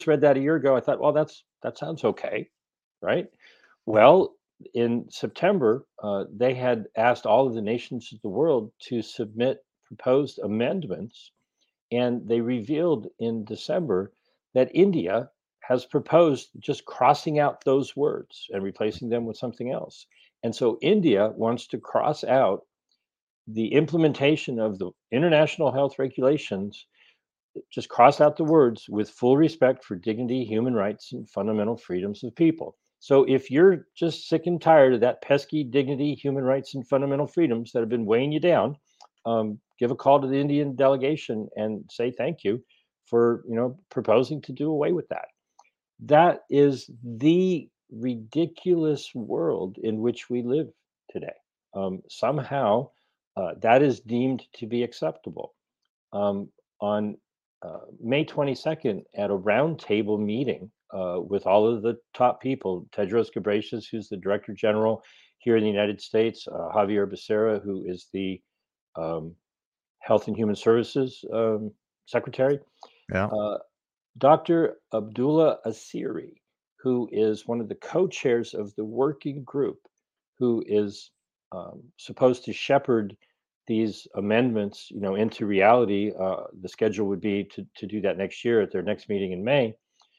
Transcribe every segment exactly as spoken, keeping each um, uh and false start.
read that a year ago. I thought, well, that's that sounds okay, right? Well, in September, uh, they had asked all of the nations of the world to submit proposed amendments, and they revealed in December that India has proposed just crossing out those words and replacing them with something else. And so India wants to cross out the implementation of the international health regulations, just cross out the words with full respect for dignity, human rights, and fundamental freedoms of people. So if you're just sick and tired of that pesky dignity, human rights, and fundamental freedoms that have been weighing you down, um, give a call to the Indian delegation and say thank you for you know proposing to do away with that. That is the ridiculous world in which we live today. Um, somehow, uh, that is deemed to be acceptable. Um, on uh, May twenty-second, at a roundtable meeting uh, with all of the top people, Tedros Ghebreyesus, who's the Director General here in the United States, uh, Javier Becerra, who is the um, Health and Human Services um, Secretary, Yeah. uh, Doctor Abdullah Asiri, who is one of the co-chairs of the working group, who is um, supposed to shepherd these amendments, you know, into reality. Uh, the schedule would be to, to do that next year at their next meeting in May.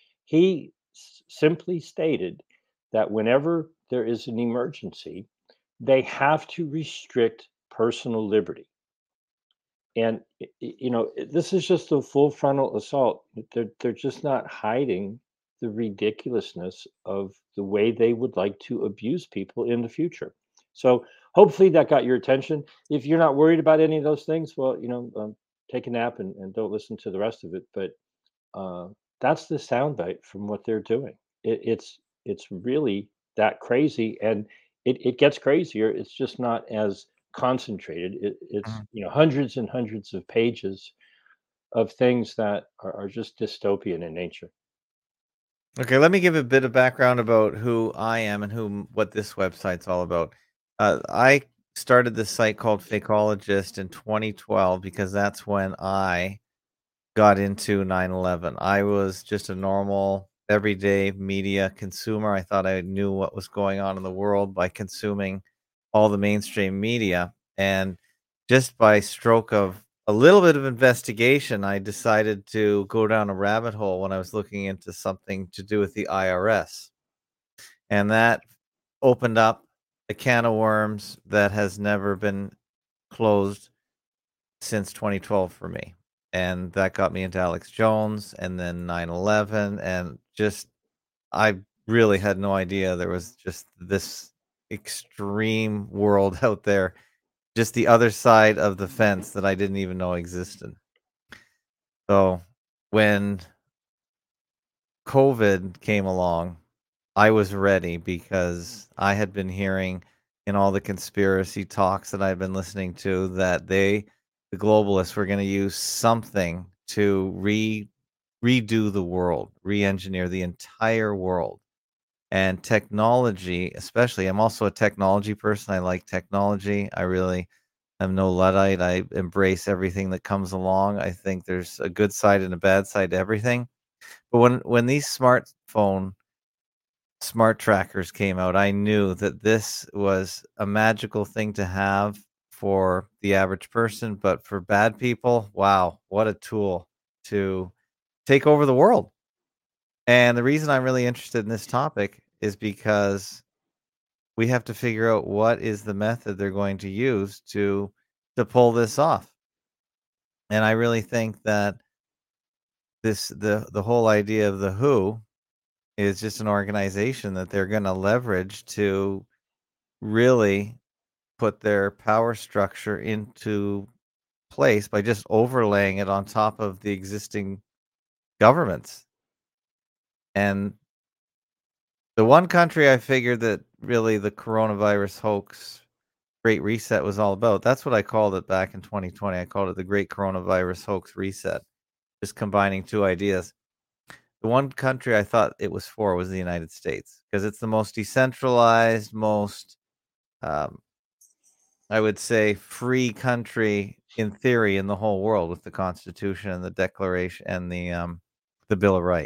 He s- simply stated that whenever there is an emergency, they have to restrict personal liberty. And y- y- you know, i- this is just a full frontal assault. They're they're just not hiding the ridiculousness of the way they would like to abuse people in the future. So hopefully that got your attention. If you're not worried about any of those things, well, you know, um, take a nap and, and don't listen to the rest of it. But uh, that's the soundbite from what they're doing. It, it's it's really that crazy, and it, it gets crazier. It's just not as concentrated. It, it's Mhm. you know hundreds and hundreds of pages of things that are, are just dystopian in nature. Okay, let me give a bit of background about who I am and who what this website's all about. Uh, I started this site called Fakeologist in twenty twelve because that's when I got into nine eleven. I was just a normal, everyday media consumer. I thought I knew what was going on in the world by consuming all the mainstream media. And just by stroke of a little bit of investigation, I decided to go down a rabbit hole when I was looking into something to do with the I R S. And that opened up a can of worms that has never been closed since twenty twelve for me. And that got me into Alex Jones and then nine eleven. And just, I really had no idea there was just this extreme world out there, just the other side of the fence that I didn't even know existed. So when COVID came along, I was ready because I had been hearing in all the conspiracy talks that I've been listening to that they, the globalists, were going to use something to re redo the world, re-engineer the entire world. And technology, especially, I'm also a technology person. I like technology. I really am no Luddite. I embrace everything that comes along. I think there's a good side and a bad side to everything. But when when these smartphone smart trackers came out, I knew that this was a magical thing to have for the average person, but for bad people, wow, what a tool to take over the world. And the reason I'm really interested in this topic is because we have to figure out what is the method they're going to use to to pull this off. And I really think that this the the whole idea of the W H O is just an organization that they're going to leverage to really put their power structure into place by just overlaying it on top of the existing governments. And the one country I figured that really the coronavirus hoax Great Reset was all about, that's what I called it back in twenty twenty. I called it the Great Coronavirus Hoax Reset, just combining two ideas. The one country I thought it was for was the United States because it's the most decentralized, most um, I would say free country in theory in the whole world with the Constitution and the Declaration and the um, the Bill of Rights.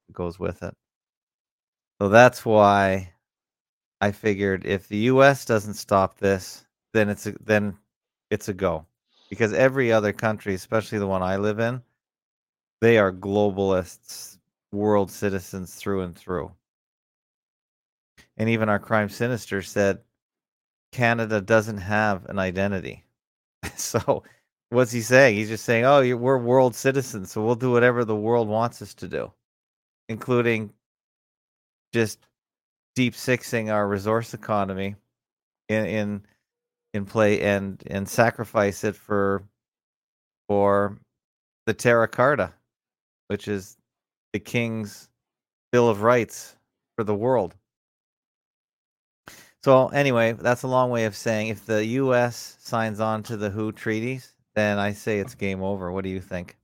goes with it. So that's why I figured if the U S doesn't stop this, then it's a, then it's a go, because every other country, especially the one I live in, they are globalists, world citizens through and through. And even our crime sinister said Canada doesn't have an identity. So what's he saying? He's just saying, "Oh, you're, we're world citizens, so we'll do whatever the world wants us to do, including just deep sixing our resource economy in in in play and and sacrifice it for for the Terra Carta, which is the King's Bill of Rights for the world." So anyway, that's a long way of saying if the U S signs on to the W H O treaties, then I say it's game over. What do you think?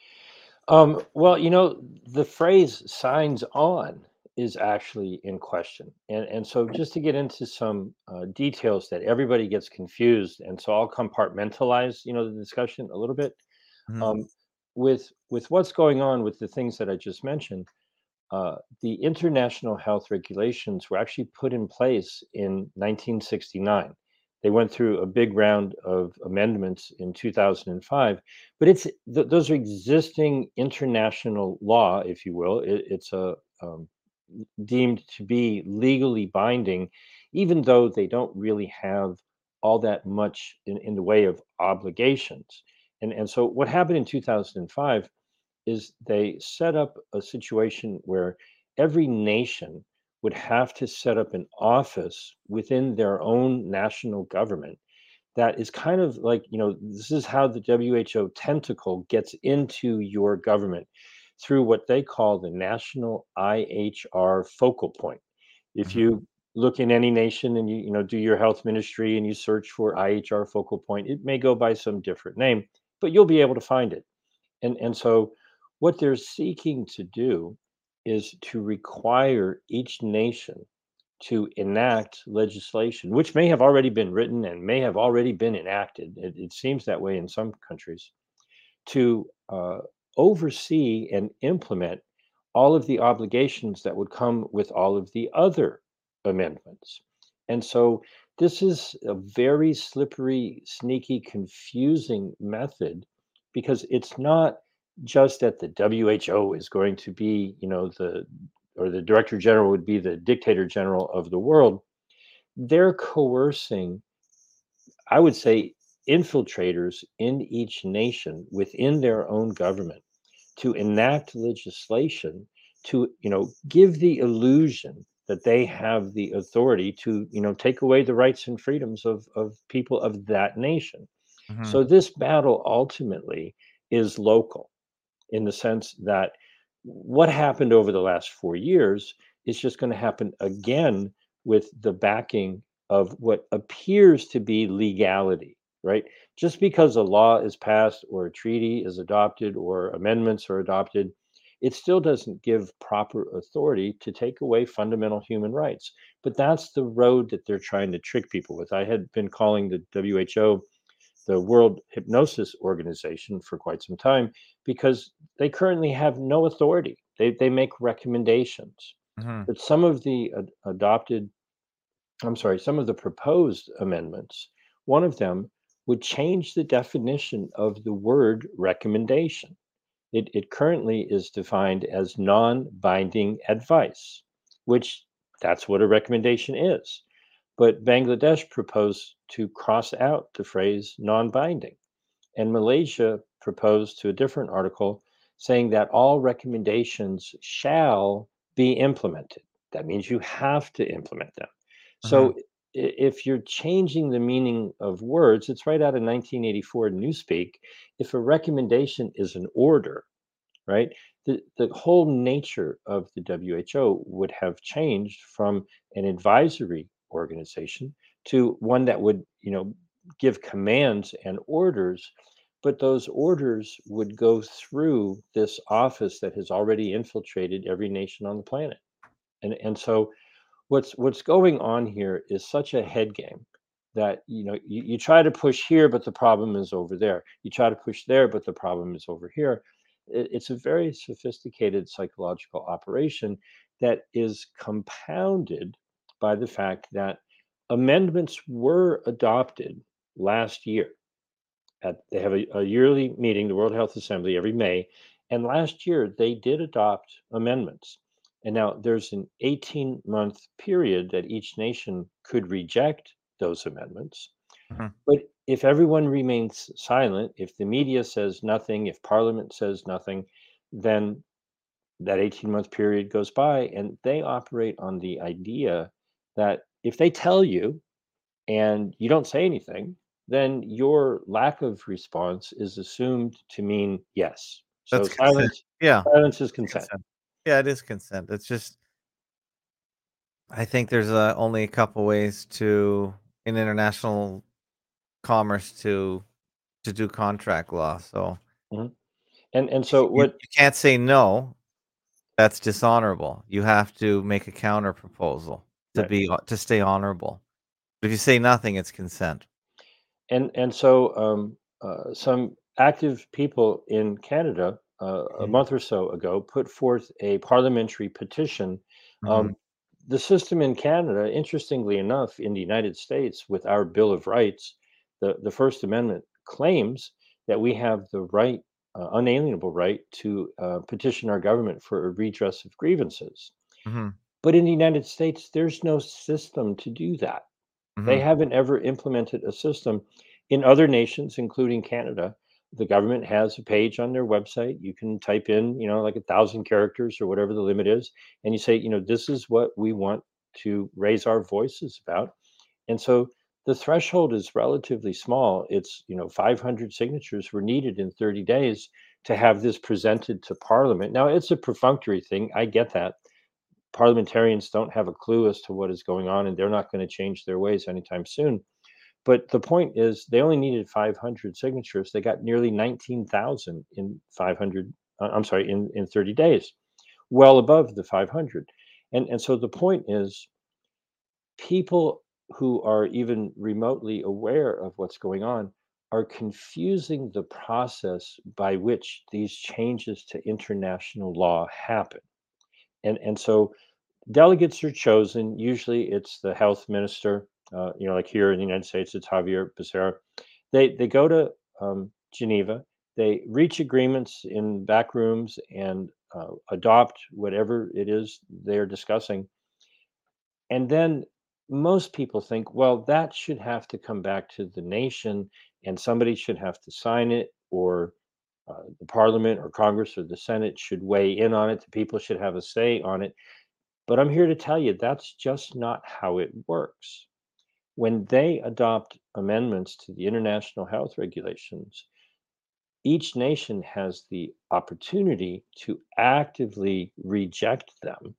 Um, well, you know, the phrase "signs on" is actually in question, and and so just to get into some uh, details that everybody gets confused, and so I'll compartmentalize, you know, the discussion a little bit. Mhm, Um, with with what's going on with the things that I just mentioned, uh, the international health regulations were actually put in place in nineteen sixty-nine. They went through a big round of amendments in two thousand five, but it's th- those are existing international law, if you will. It, it's a um, deemed to be legally binding, even though they don't really have all that much in, in the way of obligations. And and so what happened in two thousand five is they set up a situation where every nation would have to set up an office within their own national government that is kind of like, you know, this is how the W H O tentacle gets into your government through what they call the National I H R Focal Point. If mhm, you look in any nation and you, you know, do your health ministry and you search for I H R Focal Point, it may go by some different name, but you'll be able to find it. And and so what they're seeking to do is to require each nation to enact legislation, which may have already been written and may have already been enacted. It, it seems that way in some countries to uh, oversee and implement all of the obligations that would come with all of the other amendments. And so this is a very slippery, sneaky, confusing method because it's not just that the W H O is going to be, you know, the or the director general would be the dictator general of the world. They're coercing, I would say, infiltrators in each nation within their own government to enact legislation to, you know, give the illusion that they have the authority to, you know, take away the rights and freedoms of of people of that nation. mhm, So this battle ultimately is local in the sense that what happened over the last four years is just going to happen again with the backing of what appears to be legality, right? Just because a law is passed or a treaty is adopted or amendments are adopted, it still doesn't give proper authority to take away fundamental human rights. But that's the road that they're trying to trick people with. I had been calling the W H O the World Hypnosis Organization for quite some time because they currently have no authority. They, they make recommendations. mhm, But some of the ad- adopted, I'm sorry, some of the proposed amendments, one of them would change the definition of the word recommendation. It, it currently is defined as non binding advice, which that's what a recommendation is. But Bangladesh proposed to cross out the phrase non binding. And Malaysia proposed to a different article saying that all recommendations shall be implemented. That means you have to implement them. mhm, So if you're changing the meaning of words, it's right out of nineteen eighty-four Newspeak. If a recommendation is an order, right? The, the whole nature of the W H O would have changed from an advisory organization to one that would, you know, give commands and orders, but those orders would go through this office that has already infiltrated every nation on the planet. And and so what's what's going on here is such a head game that you know you, you try to push here but the problem is over there, you try to push there but the problem is over here. it- it's a very sophisticated psychological operation that is compounded by the fact that amendments were adopted last year. At, they have a, a yearly meeting, the World Health Assembly, every May. And last year, they did adopt amendments. And now there's an eighteen month period that each nation could reject those amendments. Mhm. But if everyone remains silent, if the media says nothing, if Parliament says nothing, then that eighteen month period goes by, and they operate on the idea that if they tell you and you don't say anything, then your lack of response is assumed to mean yes. So That's consent. silence Yeah, silence is it's consent. consent. Yeah, it is consent. It's just I think there's uh, only a couple ways to in international commerce to to do contract law. So Mhm. And and you, so you what you can't say no. That's dishonorable. You have to make a counter proposal to right. be to stay honorable. But if you say nothing, it's consent. And and so um, uh, some active people in Canada uh, a Mhm. month or so ago put forth a parliamentary petition. Mhm. Um, the system in Canada, interestingly enough, in the United States, with our Bill of Rights, the, the First Amendment claims that we have the right, uh, unalienable right, to uh, petition our government for a redress of grievances. Mhm. But in the United States, there's no system to do that. They Mhm. haven't ever implemented a system. In other nations, including Canada, the government has a page on their website. You can type in, you know, like a thousand characters or whatever the limit is, and you say, you know, this is what we want to raise our voices about. And so the threshold is relatively small. It's, you know, five hundred signatures were needed in thirty days to have this presented to Parliament. Now, it's a perfunctory thing. I get that. Parliamentarians don't have a clue as to what is going on, and they're not going to change their ways anytime soon. But the point is, they only needed five hundred signatures. They got nearly nineteen thousand in five hundred. uh, I'm sorry, in, in thirty days, well above the five hundred. And, and so the point is, people who are even remotely aware of what's going on are confusing the process by which these changes to international law happen. And, and so delegates are chosen. Usually, it's the health minister. Uh, you know, like here in the United States, it's Javier Becerra. They they go to um, Geneva. They reach agreements in back rooms and uh, adopt whatever it is they are discussing. And then most people think, well, that should have to come back to the nation, and somebody should have to sign it, or uh, the Parliament or Congress or the Senate should weigh in on it. The people should have a say on it, but I'm here to tell you that's just not how it works. When they adopt amendments to the international health regulations, each nation has the opportunity to actively reject them,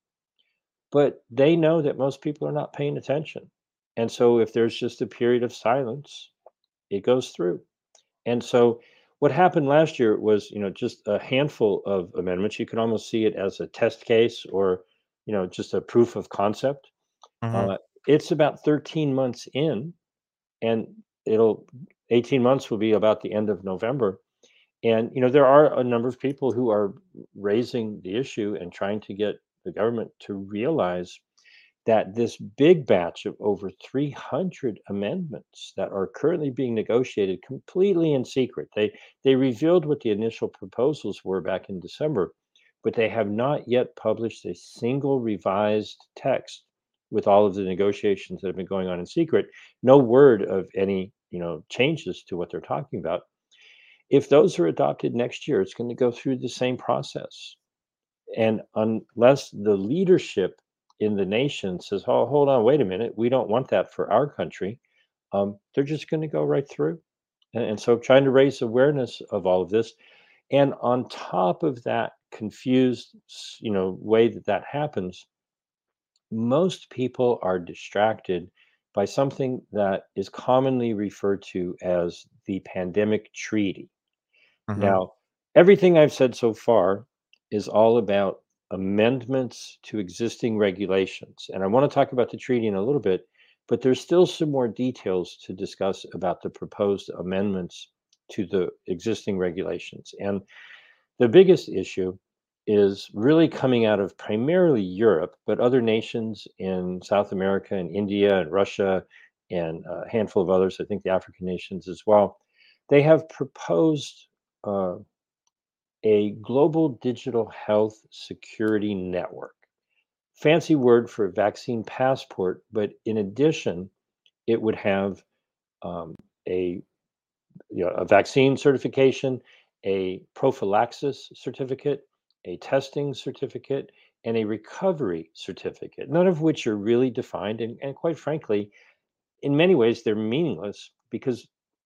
but they know that most people are not paying attention. And so if there's just a period of silence, it goes through. And so what happened last year was, you know, just a handful of amendments. You can almost see it as a test case or, you know, just a proof of concept. Mhm. Uh, it's about thirteen months in, and it'll eighteen months will be about the end of November. And you know, there are a number of people who are raising the issue and trying to get the government to realize that this big batch of over three hundred amendments that are currently being negotiated completely in secret. They they revealed what the initial proposals were back in December, but they have not yet published a single revised text with all of the negotiations that have been going on in secret. No word of any, you know, changes to what they're talking about. If those are adopted next year, it's going to go through the same process. And unless the leadership in the nation says, "Oh, hold on, wait a minute, we don't want that for our country," um, they're just going to go right through. And, and so, trying to raise awareness of all of this, and on top of that confused, s- you know, way that that happens, most people are distracted by something that is commonly referred to as the pandemic treaty. Mhm. Now, everything I've said so far is all about amendments to existing regulations. And I want to talk about the treaty in a little bit, but there's still some more details to discuss about the proposed amendments to the existing regulations. And The biggest issue is really coming out of primarily Europe, but other nations in South America and India and Russia and a handful of others, I think the African nations as well. They have proposed uh, a global digital health security network. Fancy word for vaccine passport, but in addition, it would have um, a you know, a vaccine certification, a prophylaxis certificate, a testing certificate, and a recovery certificate, none of which are really defined. And, and quite frankly, in many ways, they're meaningless because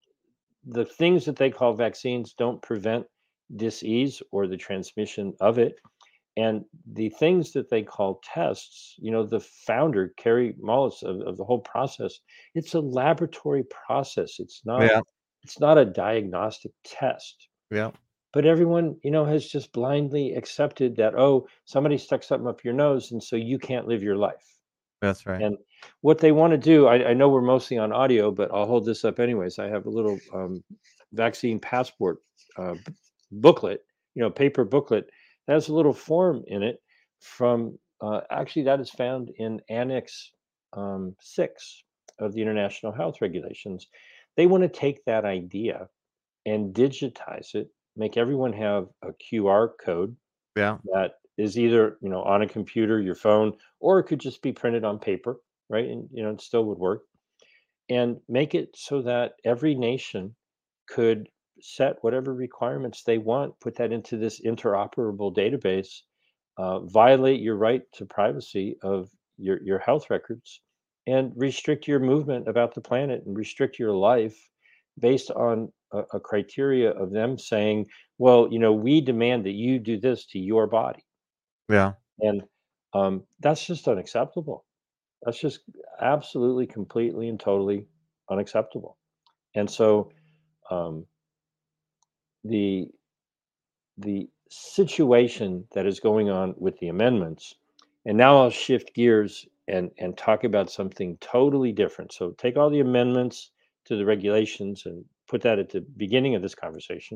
the things that they call vaccines don't prevent disease or the transmission of it. And the things that they call tests, you know, the founder, Kerry Mullis, of, of the whole process, it's a laboratory process. It's not Yeah. it's not a diagnostic test. Yeah. But everyone, you know, has just blindly accepted that, oh, somebody stuck something up your nose, and so you can't live your life. That's right. And what they want to do, I, I know we're mostly on audio, but I'll hold this up anyways. I have a little um, vaccine passport uh, b- booklet, you know, paper booklet that has a little form in it from uh, actually that is found in Annex um, six of the International Health Regulations. They want to take that idea and digitize it, make everyone have a Q R code Yeah. that is either, you know, on a computer, your phone, or it could just be printed on paper, right? And, you know, it still would work. And make it so that every nation could set whatever requirements they want, put that into this interoperable database, uh, violate your right to privacy of your, your health records, and restrict your movement about the planet and restrict your life based on a, a criteria of them saying, well, you know, we demand that you do this to your body. Yeah. And um, that's just unacceptable. That's just absolutely, completely, and totally unacceptable. And so um, the the situation that is going on with the amendments, and now I'll shift gears and and talk about something totally different. So take all the amendments to the regulations and put that at the beginning of this conversation.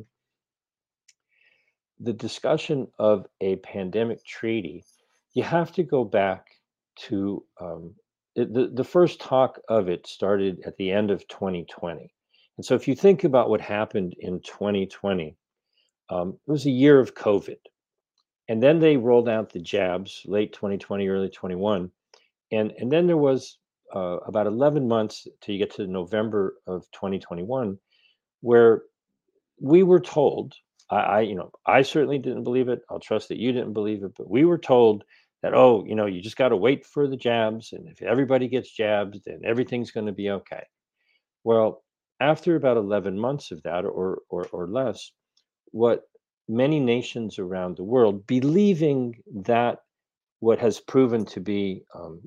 The discussion of a pandemic treaty, you have to go back to um, it, the, the first talk of it started at the end of twenty twenty. And so if you think about what happened in twenty twenty, um, it was a year of COVID. And then they rolled out the jabs late twenty twenty, early twenty-one. And, and then there was uh, about eleven months till you get to November of twenty twenty-one, where we were told, I, I, you know, I certainly didn't believe it. I'll trust that you didn't believe it, but we were told that, oh, you know, you just got to wait for the jabs. And if everybody gets jabs, then everything's going to be okay. Well, after about eleven months of that or, or, or less, what many nations around the world believing that what has proven to be um,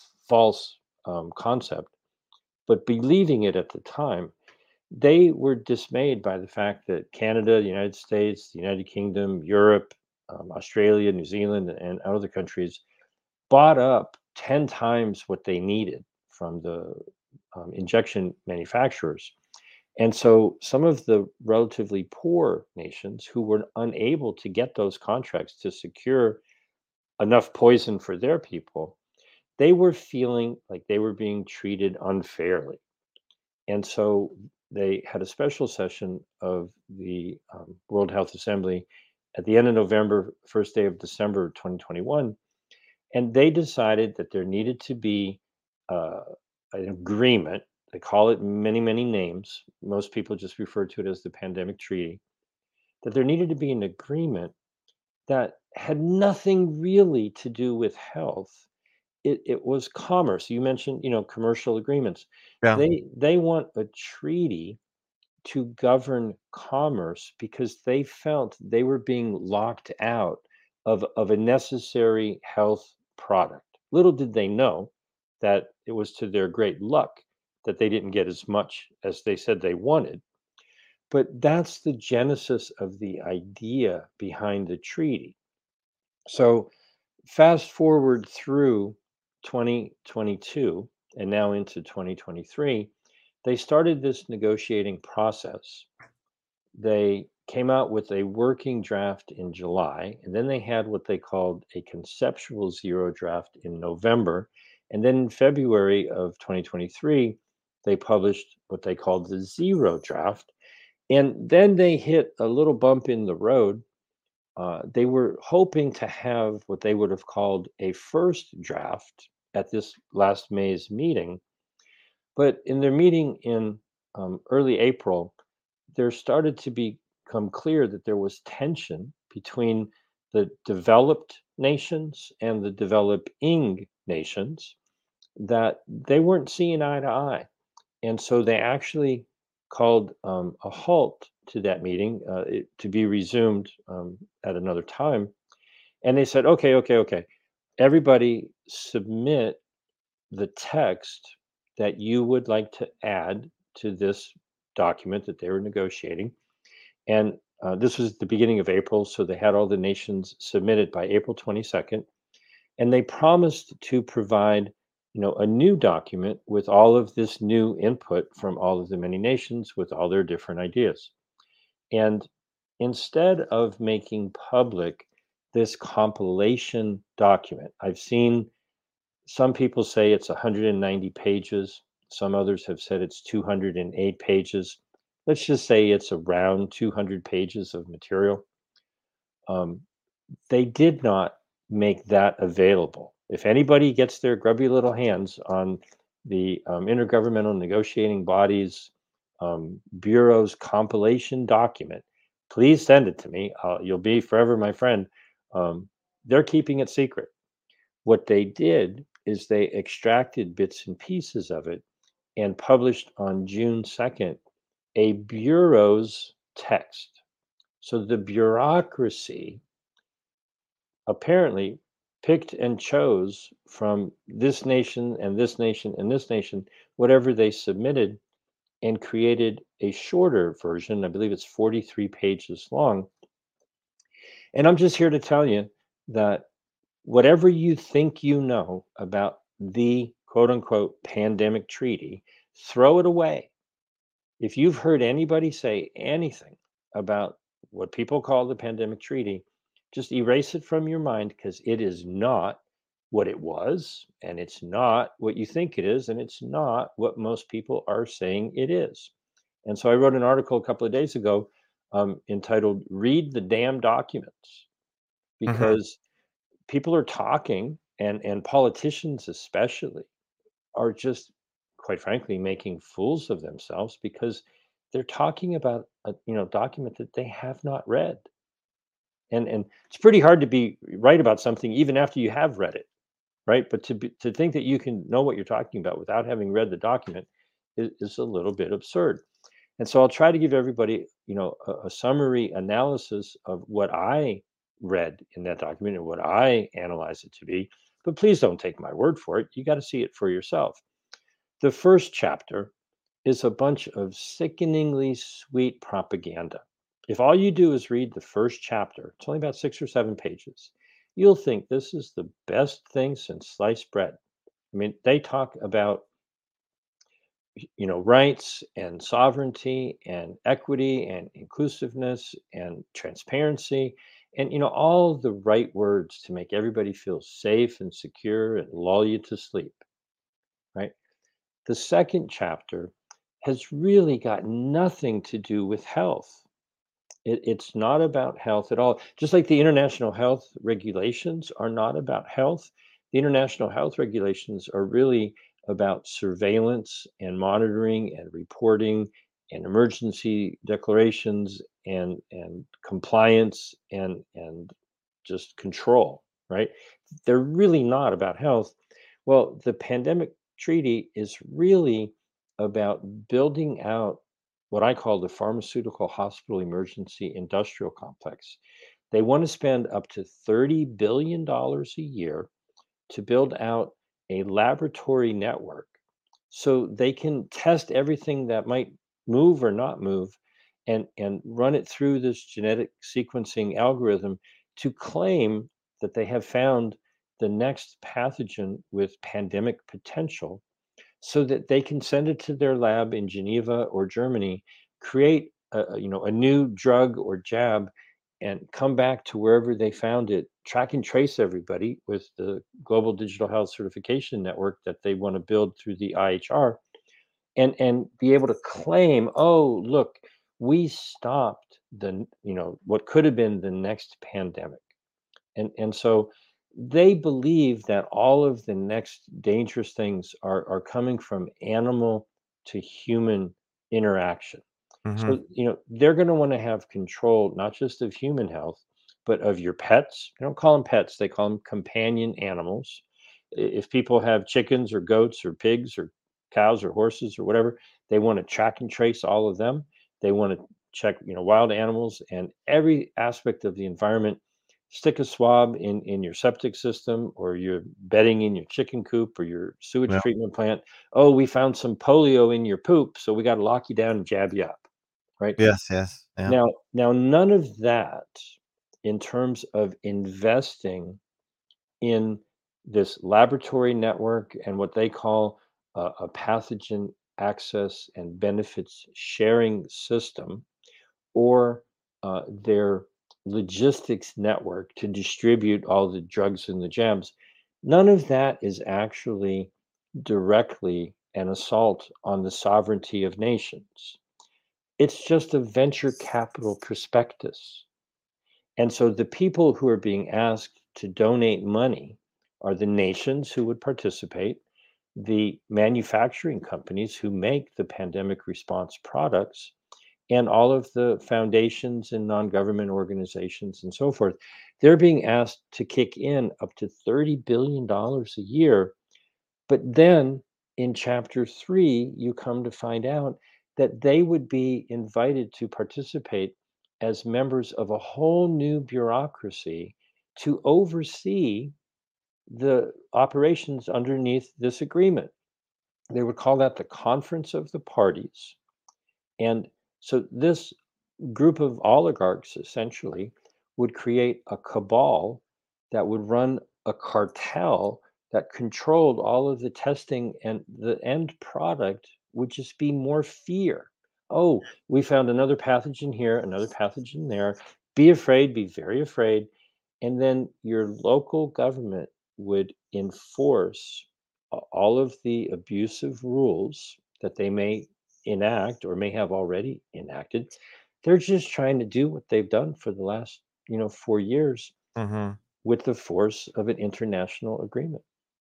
false um, concept, but believing it at the time, they were dismayed by the fact that Canada, the United States, the United Kingdom, Europe, um, Australia, New Zealand, and other countries bought up ten times what they needed from the um, injection manufacturers. And so some of the relatively poor nations who were unable to get those contracts to secure enough poison for their people, they were feeling like they were being treated unfairly. And so they had a special session of the um, World Health Assembly at the end of November, first day of December twenty twenty-one, and they decided that there needed to be uh, an agreement. They call it many, many names. Most people just refer to it as the pandemic treaty. That there needed to be an agreement that had nothing really to do with health. It, it was commerce. You mentioned, you know, commercial agreements. Yeah. They they want a treaty to govern commerce because they felt they were being locked out of, of a necessary health product. Little did they know that it was to their great luck that they didn't get as much as they said they wanted. But that's the genesis of the idea behind the treaty. So fast forward through twenty twenty-two and now into twenty twenty-three, they started this negotiating process. They came out with a working draft in July, and then they had what they called a conceptual zero draft in November. And then in February of twenty twenty-three, they published what they called the zero draft. And then they hit a little bump in the road. Uh, they were hoping to have what they would have called a first draft at this last May's meeting. But in their meeting in um, early April, there started to become clear that there was tension between the developed nations and the developing nations, that they weren't seeing eye to eye. And so they actually called um, a halt to that meeting, uh, it, to be resumed um, at another time. And they said, okay, okay, okay, everybody submit the text that you would like to add to this document that they were negotiating. And uh, this was the beginning of April, so they had all the nations submitted by April twenty-second, and they promised to provide, you know, a new document with all of this new input from all of the many nations with all their different ideas. And instead of making public this compilation document, I've seen some people say it's one hundred ninety pages. Some others have said it's two hundred eight pages. Let's just say it's around two hundred pages of material. Um, they did not make that available. If anybody gets their grubby little hands on the um, Intergovernmental Negotiating Bodies um, Bureau's compilation document, please send it to me. Uh, you'll be forever my friend. Um, they're keeping it secret. What they did is they extracted bits and pieces of it and published on June second a bureau's text. So the bureaucracy apparently picked and chose from this nation and this nation and this nation whatever they submitted, and created a shorter version. I believe it's forty-three pages long. And I'm just here to tell you that whatever you think you know about the quote unquote pandemic treaty, throw it away. If you've heard anybody say anything about what people call the pandemic treaty, just erase it from your mind, because it is not what it was, and it's not what you think it is, and it's not what most people are saying it is. And so I wrote an article a couple of days ago um, entitled Read the Damn Documents, Mhm. because people are talking, and and politicians especially are just, quite frankly, making fools of themselves, because they're talking about a, you know, document that they have not read. And and it's pretty hard to be right about something even after you have read it, right? But to be, to think that you can know what you're talking about without having read the document is, is a little bit absurd. And so I'll try to give everybody, you know, a, a summary analysis of what I read in that document and what I analyze it to be. But please don't take my word for it. You got to see it for yourself. The first chapter is a bunch of sickeningly sweet propaganda. If all you do is read the first chapter, it's only about six or seven pages, you'll think this is the best thing since sliced bread. I mean, they talk about, you know, rights and sovereignty and equity and inclusiveness and transparency, and, you know, all the right words to make everybody feel safe and secure and lull you to sleep, right? The second chapter has really got nothing to do with health. It, it's not about health at all. Just like the international health regulations are not about health, the international health regulations are really about surveillance and monitoring and reporting and emergency declarations and and compliance and and just control, right? They're really not about health. Well, the pandemic treaty is really about building out what I call the pharmaceutical hospital emergency industrial complex. They want to spend up to thirty billion dollars a year to build out a laboratory network so they can test everything that might move or not move, and, and run it through this genetic sequencing algorithm to claim that they have found the next pathogen with pandemic potential, so that they can send it to their lab in Geneva or Germany, create a, a, you know a new drug or jab and come back to wherever they found it, track and trace everybody with the Global Digital Health Certification Network that they want to build through the I H R, and and be able to claim, oh, look, we stopped the you know what could have been the next pandemic. And and so they believe that all of the next dangerous things are are coming from animal to human interaction. Hmm. So, you know, they're going to want to have control not just of human health, but of your pets. They don't call them pets, they call them companion animals. I- If people have chickens or goats or pigs or cows or horses or whatever, they want to track and trace all of them. They want to check, you know, wild animals and every aspect of the environment. Stick a swab in in your septic system or your bedding in your chicken coop or your sewage Yeah. treatment plant. Oh, we found some polio in your poop, so we got to lock you down and jab you up, right? Yes, yes. Yeah. Now now none of that in terms of investing in this laboratory network and what they call a, a pathogen access and benefits sharing system, or uh, their logistics network to distribute all the drugs and the jabs. None of that is actually directly an assault on the sovereignty of nations. It's just a venture capital prospectus. And so the people who are being asked to donate money are the nations who would participate, the manufacturing companies who make the pandemic response products, and all of the foundations and non-government organizations and so forth. They're being asked to kick in up to thirty billion dollars a year. But then in chapter three, you come to find out that they would be invited to participate as members of a whole new bureaucracy to oversee the operations underneath this agreement. They would call that the Conference of the Parties. And so this group of oligarchs essentially would create a cabal that would run a cartel that controlled all of the testing, and the end product would just be more fear. Oh, we found another pathogen here, another pathogen there. Be afraid, be very afraid. And then your local government would enforce a- all of the abusive rules that they may enact or may have already enacted. They're just trying to do what they've done for the last, you know, four years Hmm. with the force of an international agreement.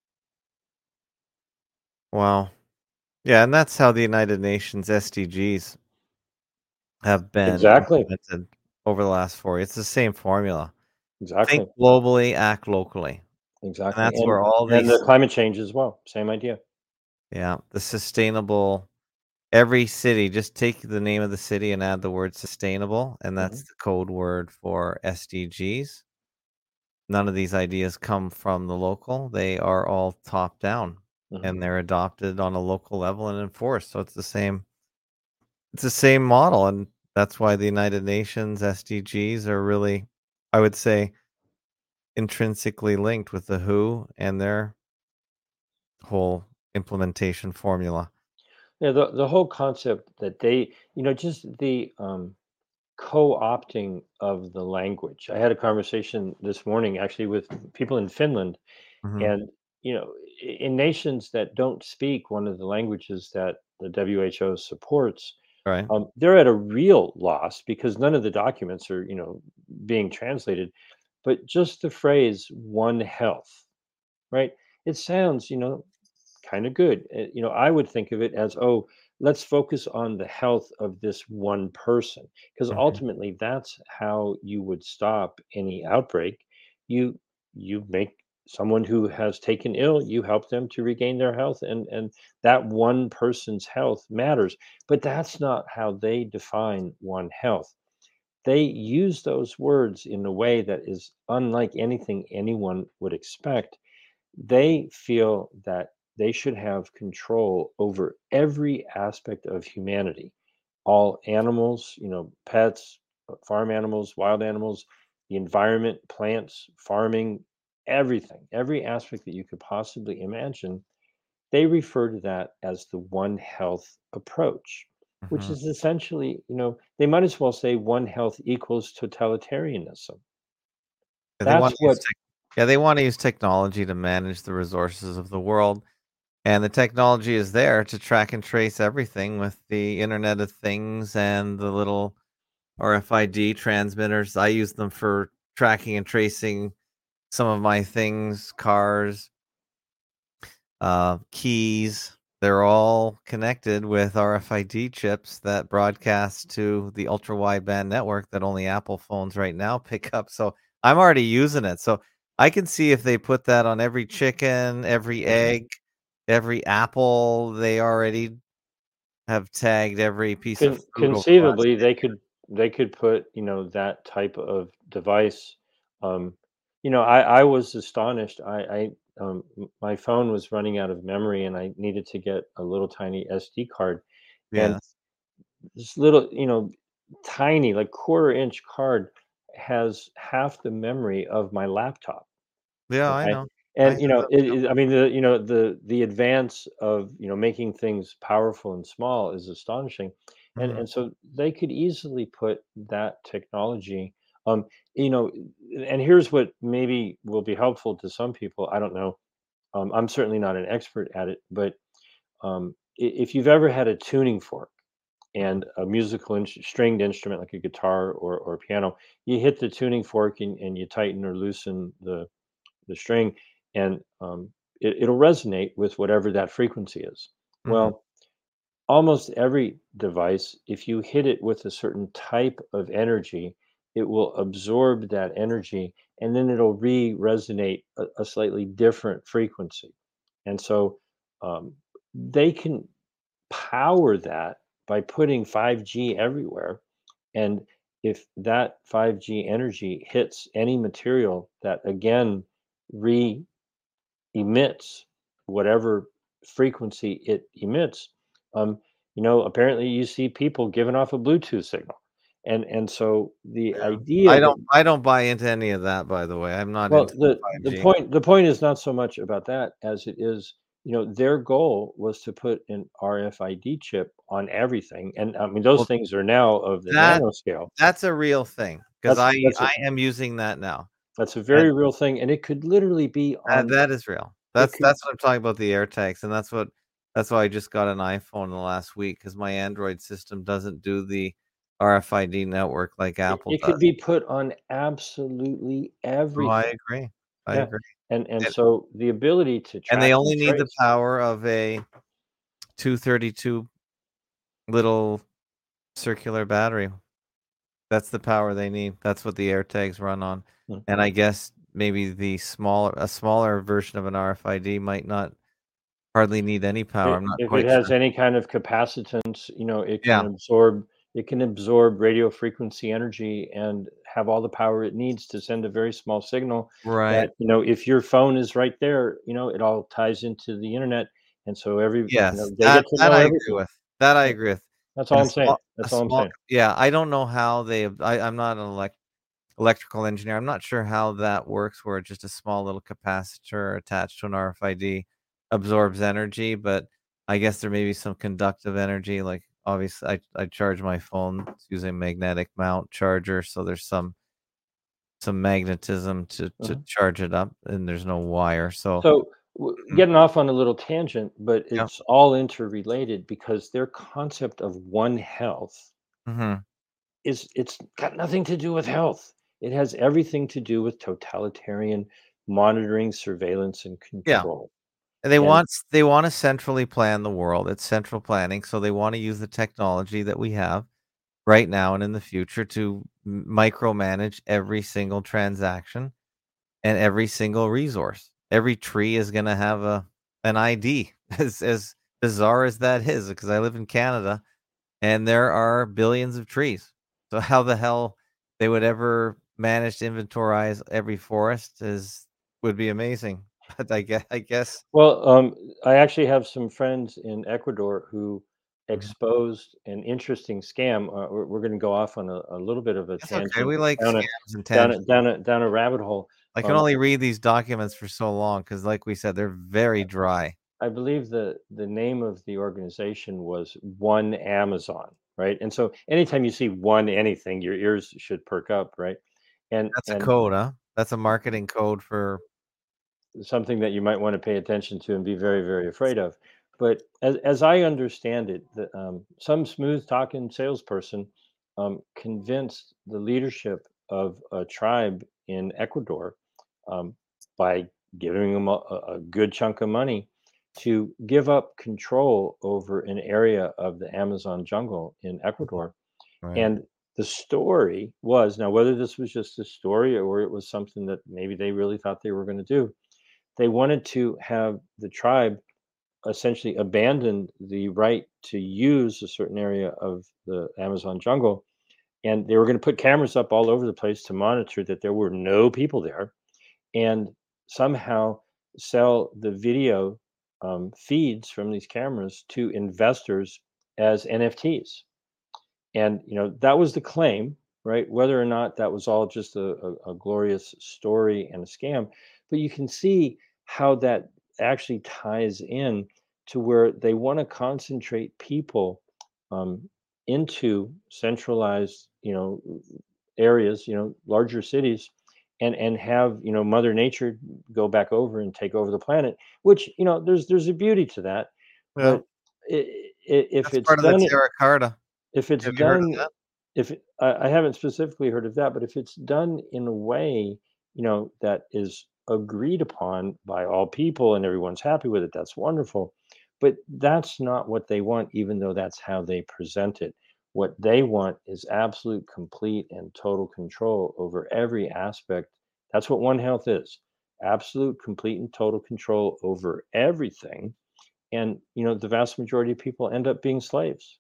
Wow. Yeah, and that's how the United Nations S D Gs have been Exactly. implemented over the last four years. It's the same formula. Think Exactly. globally, act locally. And Exactly. that's And where all and the these, climate change as well. Same idea. yeah, the sustainable, every city, just take the name of the city and add the word sustainable, and Hmm. that's the code word for S D Gs. None of these ideas come from the local. They are all top down Hmm. and they're adopted on a local level and enforced. So it's the same it's the same model, and that's why the United Nations S D Gs are really, I would say, intrinsically linked with the W H O and their whole implementation formula. Yeah, the, the whole concept that they, you know, just the um, co-opting of the language. I had a conversation this morning actually with people in Finland. Mhm. And, you know, i- in nations that don't speak one of the languages that the W H O supports, Right. um, they're at a real loss because none of the documents are, you know, being translated. But just the phrase "one health," right? It sounds, you know, kind of good. Uh, You know, I would think of it as, oh, let's focus on the health of this one person, because Mhm. ultimately that's how you would stop any outbreak. You you make someone who has taken ill, you help them to regain their health, and and that one person's health matters. But that's not how they define one health. They use those words in a way that is unlike anything anyone would expect. They feel that they should have control over every aspect of humanity, all animals, you know, pets, uh, farm animals, wild animals, the environment, plants, farming, everything, every aspect that you could possibly imagine. They refer to that as the One Health approach. which hmm is essentially, you know, they might as well say one health equals totalitarianism. They That's want to use what tech yeah, they want to use technology to manage the resources of the world. And the technology is there to track and trace everything with the Internet of Things and the little R F I D transmitters. I use them for tracking and tracing some of my things, cars, uh, keys. They're all connected with R F I D chips that broadcast to the ultra wideband network that only Apple phones right now pick up. So I'm already using it. So I can see if they put that on every chicken, every Mhm. egg, every apple, they already have tagged every piece of Con fruit over the last conceivably, ten they years. could they could put, you know, that type of device, um, you know, I I was astonished. I I, um, m my phone was running out of memory, and I needed to get a little tiny S D card, and Yes. this little, you know, tiny, like, quarter inch card has half the memory of my laptop. Yeah, I Okay. know. I And, have you know, them it too. is I mean, the you know, the the advance of, you know, making things powerful and small is astonishing. And Mhm. and so they could easily put that technology, um, you know, and here's what maybe will be helpful to some people. I don't know. Um, I'm certainly not an expert at it, but um, i- if you've ever had a tuning fork Mhm. and a musical ins- stringed instrument like a guitar or, or piano, you hit the tuning fork and, and you tighten or loosen the the string, and um, it, it'll resonate with whatever that frequency is. Mhm. Well, almost every device, if you hit it with a certain type of energy, it will absorb that energy and then it'll re resonate a, a slightly different frequency. And so um, they can power that by putting five G everywhere. And if that five G energy hits any material that again re emits whatever frequency it emits, um, you know, apparently you see people giving off a Bluetooth signal. And and so the Yeah. idea I that don't I don't buy into any of that, by the way. I'm not well, into the the the five G. point the point is not so much about that as it is, you know, their goal was to put an R F I D chip on everything. And I mean, those Well, things are now of the that nanoscale. that's a real thing because That's I that's a I am using that now, that's a and very real thing, and it could literally be that on. that is real. It That's could. that's what I'm talking about, the AirTags, and that's what that's why I just got an iPhone in the last week because my Android system doesn't do the R F I D network like It, Apple it could does. be put on absolutely Oh, I everything. agree. I Yeah, agree. and and And so the ability to and they track and only need the trace. power of a two thirty-two little circular battery. That's the power they need. That's what the AirTags run on. Mm. And I guess maybe the smaller a smaller version of an R F I D might not hardly need any power. If I'm not if it quite has sure. any kind of capacitance, you know, it can Yeah, absorb it can absorb radio frequency energy and have all the power it needs to send a very small signal right. that, you know, if your phone is right there, you know, it all ties into the internet. And so every, you Yes, know, they that get to that know I agree everything. with. That I Yeah, agree with. that's And all a I'm saying. small a That's all I'm small saying. yeah, I don't know how they I I'm not an elect electrical engineer. I'm not sure how that works where just a small little capacitor attached to an R F I D absorbs energy, but I guess there may be some conductive energy. Like obviously I, I charge my phone using a magnetic mount charger, so there's some some magnetism to to Mhm. charge it up and there's no wire. So So, w getting off on a little tangent, but yeah. it's all interrelated because their concept of one health hmm is it's got nothing to do with health. It has everything to do with totalitarian monitoring, surveillance, and Yeah. control. And they And want they want to centrally plan the world. It's central planning, so they want to use the technology that we have right now and in the future to m- micromanage every single transaction and every single resource. Every tree is going to have a an I D, as as bizarre as that is, because I live in Canada and there are billions of trees. So how the hell they would ever manage to inventorize every forest is would be amazing. But I guess I guess well, um, I actually have some friends in Ecuador who Mhm. exposed an interesting scam. Uh, we're we're going to go off on a, a little bit of a It's okay. tangent We like down a scams and down a tangents. down a down a rabbit hole. I can Um, only read these documents for so long because, like we said, they're very dry. I believe the the name of the organization was One Amazon. right? And so anytime you see one anything, your ears should perk up, right? And That's a and code, huh? That's a marketing code for something that you might want to pay attention to and be very, very afraid of. But as, as I understand it, the, um, some smooth talking salesperson um, convinced the leadership of a tribe in Ecuador um, by giving them a, a a good chunk of money to give up control over an area of the Amazon jungle in Ecuador. right. And the story was, now, whether this was just a story or it was something that maybe they really thought they were going to do, they wanted to have the tribe essentially abandon the right to use a certain area of the Amazon jungle. And they were going to put cameras up all over the place to monitor that there were no people there and somehow sell the video um, feeds from these cameras to investors as N F Ts. And, you know, that was the claim, right? Whether or not that was all just a, a, a glorious story and a scam, but you can see how that actually ties in to where they want to concentrate people um, into centralized, you know, areas, you know, larger cities, and and have you know Mother Nature go back over and take over the planet. Which you know, there's there's a beauty to that, Yeah, but i i if that's it's part of the done Terra Carta. if it's Have you heard of done that? if it I I haven't specifically heard of that, but if it's done in a way, you know, that is agreed upon by all people and everyone's happy with it, that's wonderful. But that's not what they want, even though that's how they present it. What they want is absolute, complete, and total control over every aspect. That's what One Health is. Absolute, complete, and total control over everything. And, you know, the vast majority of people end up being slaves.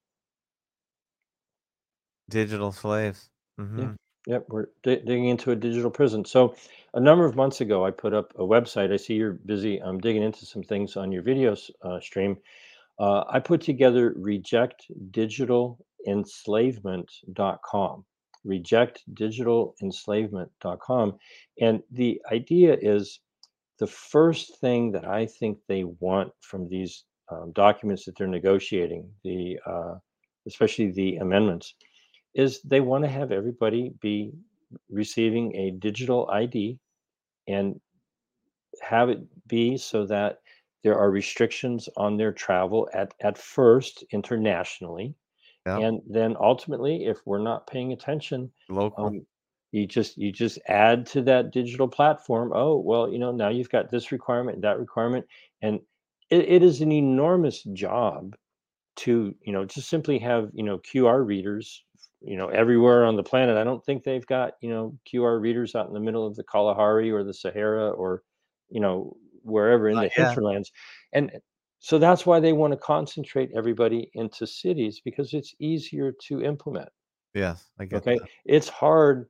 Digital slaves. Yeah. Mhm. Yep. We're di- digging into a digital prison. So, a number of months ago, I put up a website. I see you're busy. I'm digging into some things on your videos uh, stream. Uh, I put together reject digital enslavement dot com. reject digital enslavement dot com. And the idea is the first thing that I think they want from these um, documents that they're negotiating, the uh, especially the amendments, is they want to have everybody be receiving a digital I D and have it be so that there are restrictions on their travel at, at first internationally. Yep. And then ultimately, if we're not paying attention, Local. um, you just you just add to that digital platform. Oh, well, you know, now you've got this requirement, that requirement, and it, it is an enormous job to you know just simply have you know Q R readers you know everywhere on the planet. I don't think they've got you know Q R readers out in the middle of the Kalahari or the Sahara or you know wherever in Not the yet. hinterlands. And so that's why they want to concentrate everybody into cities because it's easier to implement. Yes, I get Okay, that. it's hard.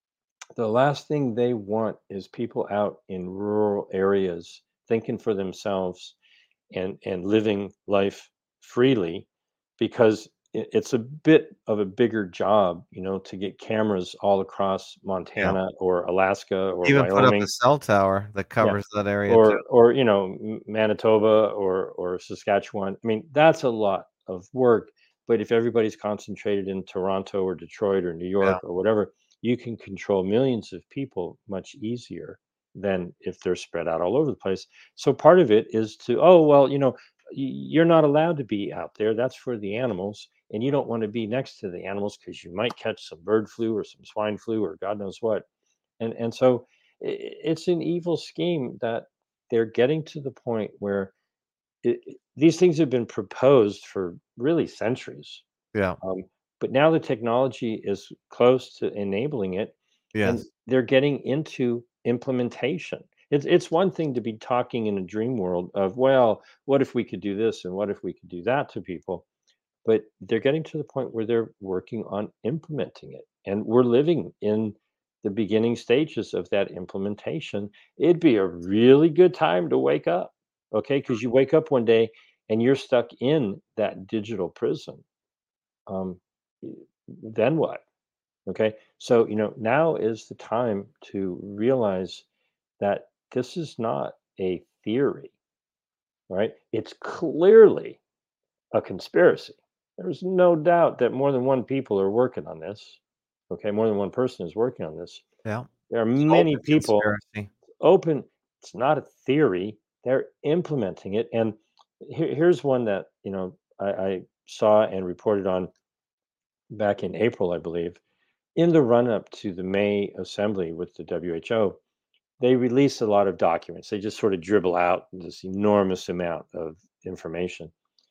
The last thing they want is people out in rural areas thinking for themselves and and living life freely because it, it's a bit of a bigger job you know to get cameras all across Yeah. Montana or Alaska or Even put up a Wyoming. cell tower that Yeah, covers that area too. or or you know M- Manitoba or or Saskatchewan. I mean, that's a lot of work, but if everybody's concentrated in Toronto or Detroit or New Yeah. York or whatever, you can control millions of people much easier than if they're spread out all over the place. So part of it is to, oh well, you know y- you're not allowed to be out there, that's for the animals, and you don't want to be next to the animals because you might catch some bird flu or some swine flu or god knows what. And and so i- it's an evil scheme that they're getting to the point where it, it- these things have been proposed for really centuries. Yeah. um, but now the technology is close to enabling it, and Yes. they're getting into implementation. It's, it's one thing to be talking in a dream world of, well, what if we could do this and what if we could do that to people, but they're getting to the point where they're working on implementing it. And we're living in the beginning stages of that implementation. It'd be a really good time to wake up, okay? Because you wake up one day and you're stuck in that digital prison. Um, y- then what? Okay. So, you know, now is the time to realize that this is not a theory, right? It's clearly a conspiracy. There's no doubt that more than one people are working on this. Okay, more than one person is working on this. Yeah. There are It's many open people conspiracy. open. It's not a theory. They're implementing it. And here, here's one that you know I, I saw and reported on back in April, I believe. In the run up to the May assembly with the W H O, they released a lot of documents. They just sort of dribble out this enormous amount of information.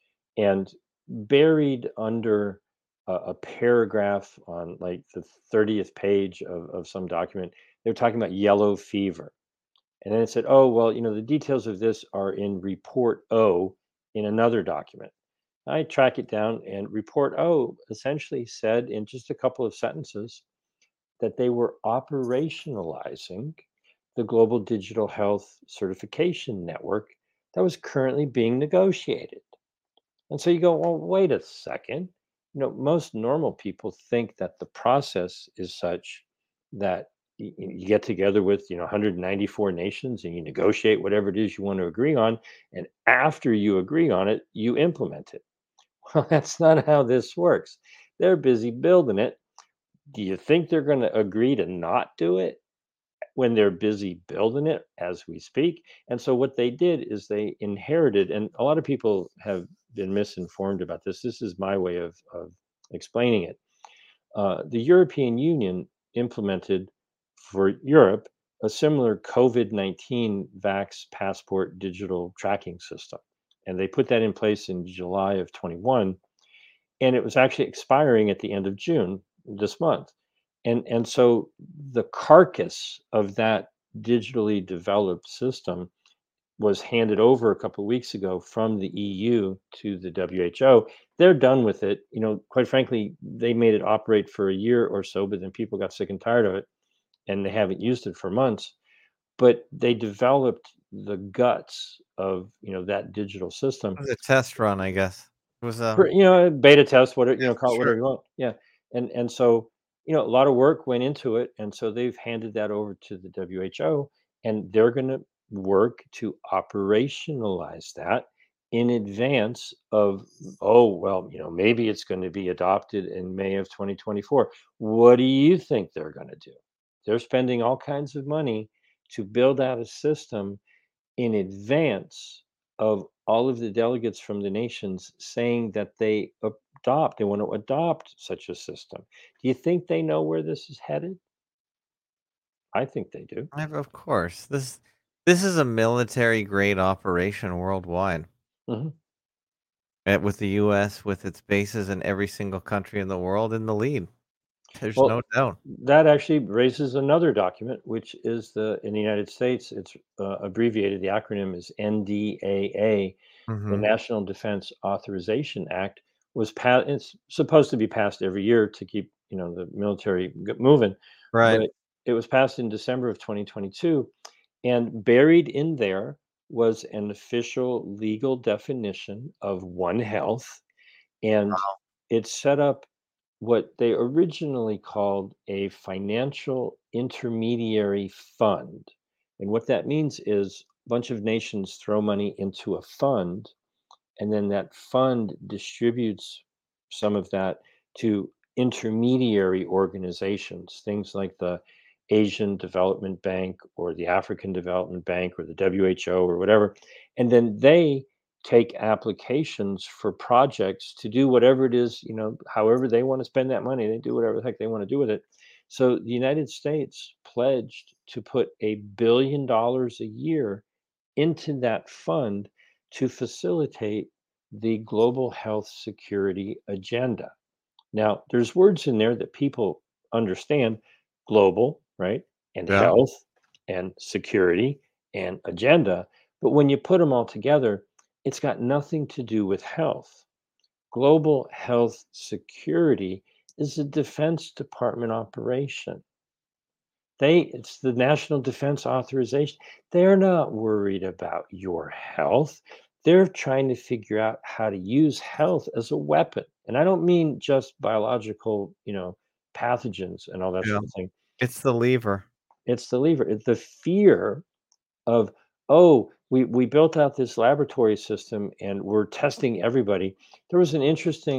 And buried under a, a paragraph on like the thirtieth page of, of some document, they were talking about yellow fever. And then it said, oh, well, you know, the details of this are in Report O in another document. I track it down, and Report O essentially said in just a couple of sentences that they were operationalizing the Global Digital Health Certification Network that was currently being negotiated. And so you go, well, wait a second. You know, most normal people think that the process is such that y- y- you get together with, you know, one hundred ninety-four nations and you negotiate whatever it is you want to agree on. And after you agree on it, you implement it. Well, that's not how this works. They're busy building it. Do you think they're going to agree to not do it when they're busy building it as we speak? And so what they did is they inherited, and a lot of people have been misinformed about this. This is my way of, of explaining it. Uh, the European Union implemented for Europe a similar COVID nineteen Vax Passport digital tracking system. And they put that in place in July of twenty-one, and it was actually expiring at the end of June this month. And and so the carcass of that digitally developed system was handed over a couple of weeks ago from the E U to the W H O. They're done with it. You know, quite frankly, they made it operate for a year or so, but then people got sick and tired of it and they haven't used it for months. But they developed the guts of, you know, that digital system. It was a test run, I guess. It was For, um you know, beta test, whatever, you yeah, know, for call it sure. whatever you want. Yeah. And and so, you know, a lot of work went into it. And so they've handed that over to the W H O, and they're gonna work to operationalize that in advance of, oh, well, you know, maybe it's going to be adopted in May of twenty twenty-four. What do you think they're gonna do? They're spending all kinds of money to build out a system in advance of all of the delegates from the nations saying that they adopt, they want to adopt such a system. Do you think they know where this is headed? I think they do. I've- Of course. This this is a military grade operation worldwide. Mhm. eh, With the U S with its bases in every single country in the world in the lead. There's Well, no doubt. that actually raises another document, which is the in the United States, it's uh, abbreviated. The acronym is N D A A. The Mhm. National Defense Authorization Act was passed. It's supposed to be passed every year to keep you know the military g- moving, Right. but it was passed in December of twenty twenty-two, and buried in there was an official legal definition of One Health, and it set up what they originally called a financial intermediary fund. And what that means is a bunch of nations throw money into a fund, and then that fund distributes some of that to intermediary organizations, things like the Asian Development Bank or the African Development Bank or the W H O or whatever. And then they take applications for projects to do whatever it is, you know, however they want to spend that money, they do whatever the heck they want to do with it. So the United States pledged to put a billion dollars a year into that fund to facilitate the global health security agenda. Now, there's words in there that people understand: global, right? And Yeah. health and security and agenda. But when you put them all together, it's got nothing to do with health. Global health security is a Defense Department operation. They it's the National Defense Authorization. They're not worried about your health. They're trying to figure out how to use health as a weapon. And I don't mean just biological, you know, pathogens and all that Yeah. sort of thing. It's the lever. It's the lever. It's the fear of, oh, we we built out this laboratory system and we're testing everybody. There was an interesting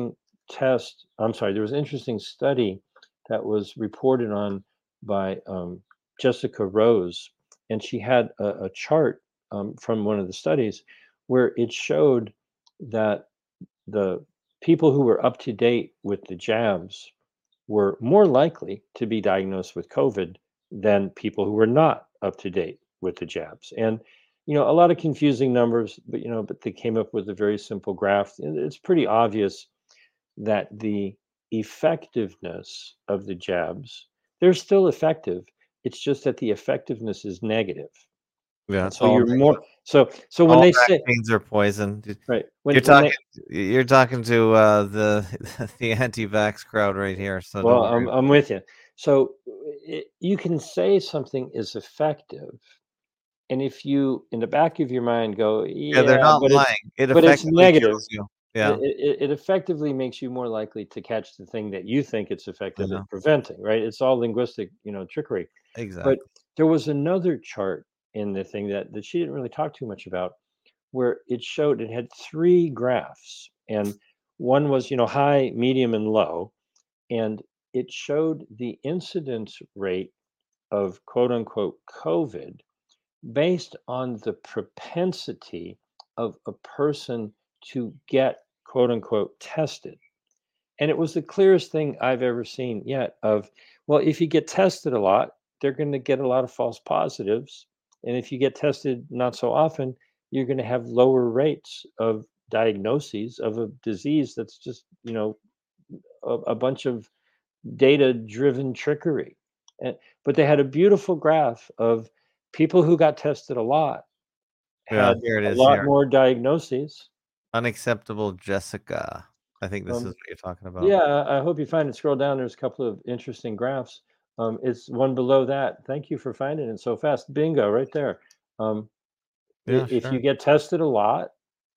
test. I'm sorry, there was an interesting study that was reported on by um, Jessica Rose, and she had a, a chart um, from one of the studies where it showed that the people who were up to date with the jabs were more likely to be diagnosed with COVID than people who were not up to date with the jabs. And you know, a lot of confusing numbers, but you know, but they came up with a very simple graph. And it's pretty obvious that the effectiveness of the jabs, they're still effective. It's just that the effectiveness is negative. Yeah, And it's so all you're more so so when all they say vaccines are poison. D- right, You're when when talking they you're talking to uh, the the anti-vax crowd right here, so don't well, worry I'm I'm about it. with you. So it, you can say something is effective, and if you in the back of your mind go, Yeah, they're yeah, not but it's lying. It but it's effectively negative. kills you. It, Yeah, it, it effectively makes you more likely to catch the thing that you think it's I effective know. at preventing, right? It's all linguistic, you know, trickery. But Exactly. there was another chart in the thing that, that she didn't really talk too much about, where it showed it had three graphs, and one was, you know, high, medium, and low, and it showed the incidence rate of quote unquote COVID based on the propensity of a person to get quote unquote tested. And it was the clearest thing I've ever seen yet of, well, if you get tested a lot, they're going to get a lot of false positives. And if you get tested not so often, you're going to have lower rates of diagnoses of a disease that's just, you know, a, a bunch of data driven trickery. And, but they had a beautiful graph of people who got tested a lot Yeah, had here it a is lot here. more diagnoses. Unacceptable Jessica. I think this is Um, what you're talking about. Yeah, I I hope you find it. Scroll down. There's a couple of interesting graphs. Um, it's one below that. Thank you for finding it so fast. Bingo, right there. Um, Yeah, i- if you sure. get tested a lot,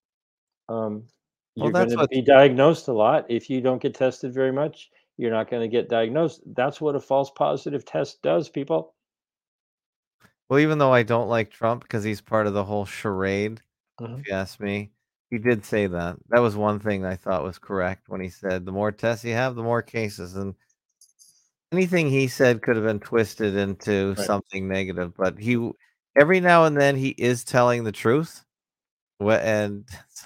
um, Well, you're going that's to what's be diagnosed a lot. If you don't get tested very much, you're not going to get diagnosed. That's what a false positive test does, people. well, even though I don't like Trump because he's part of the whole charade, Mhm. if you ask me, he did say that. That was one thing I thought was correct when he said the more tests you have, the more cases. And anything he said could have been twisted into Right. something negative, but he w- every now and then he is telling the truth. Wha- And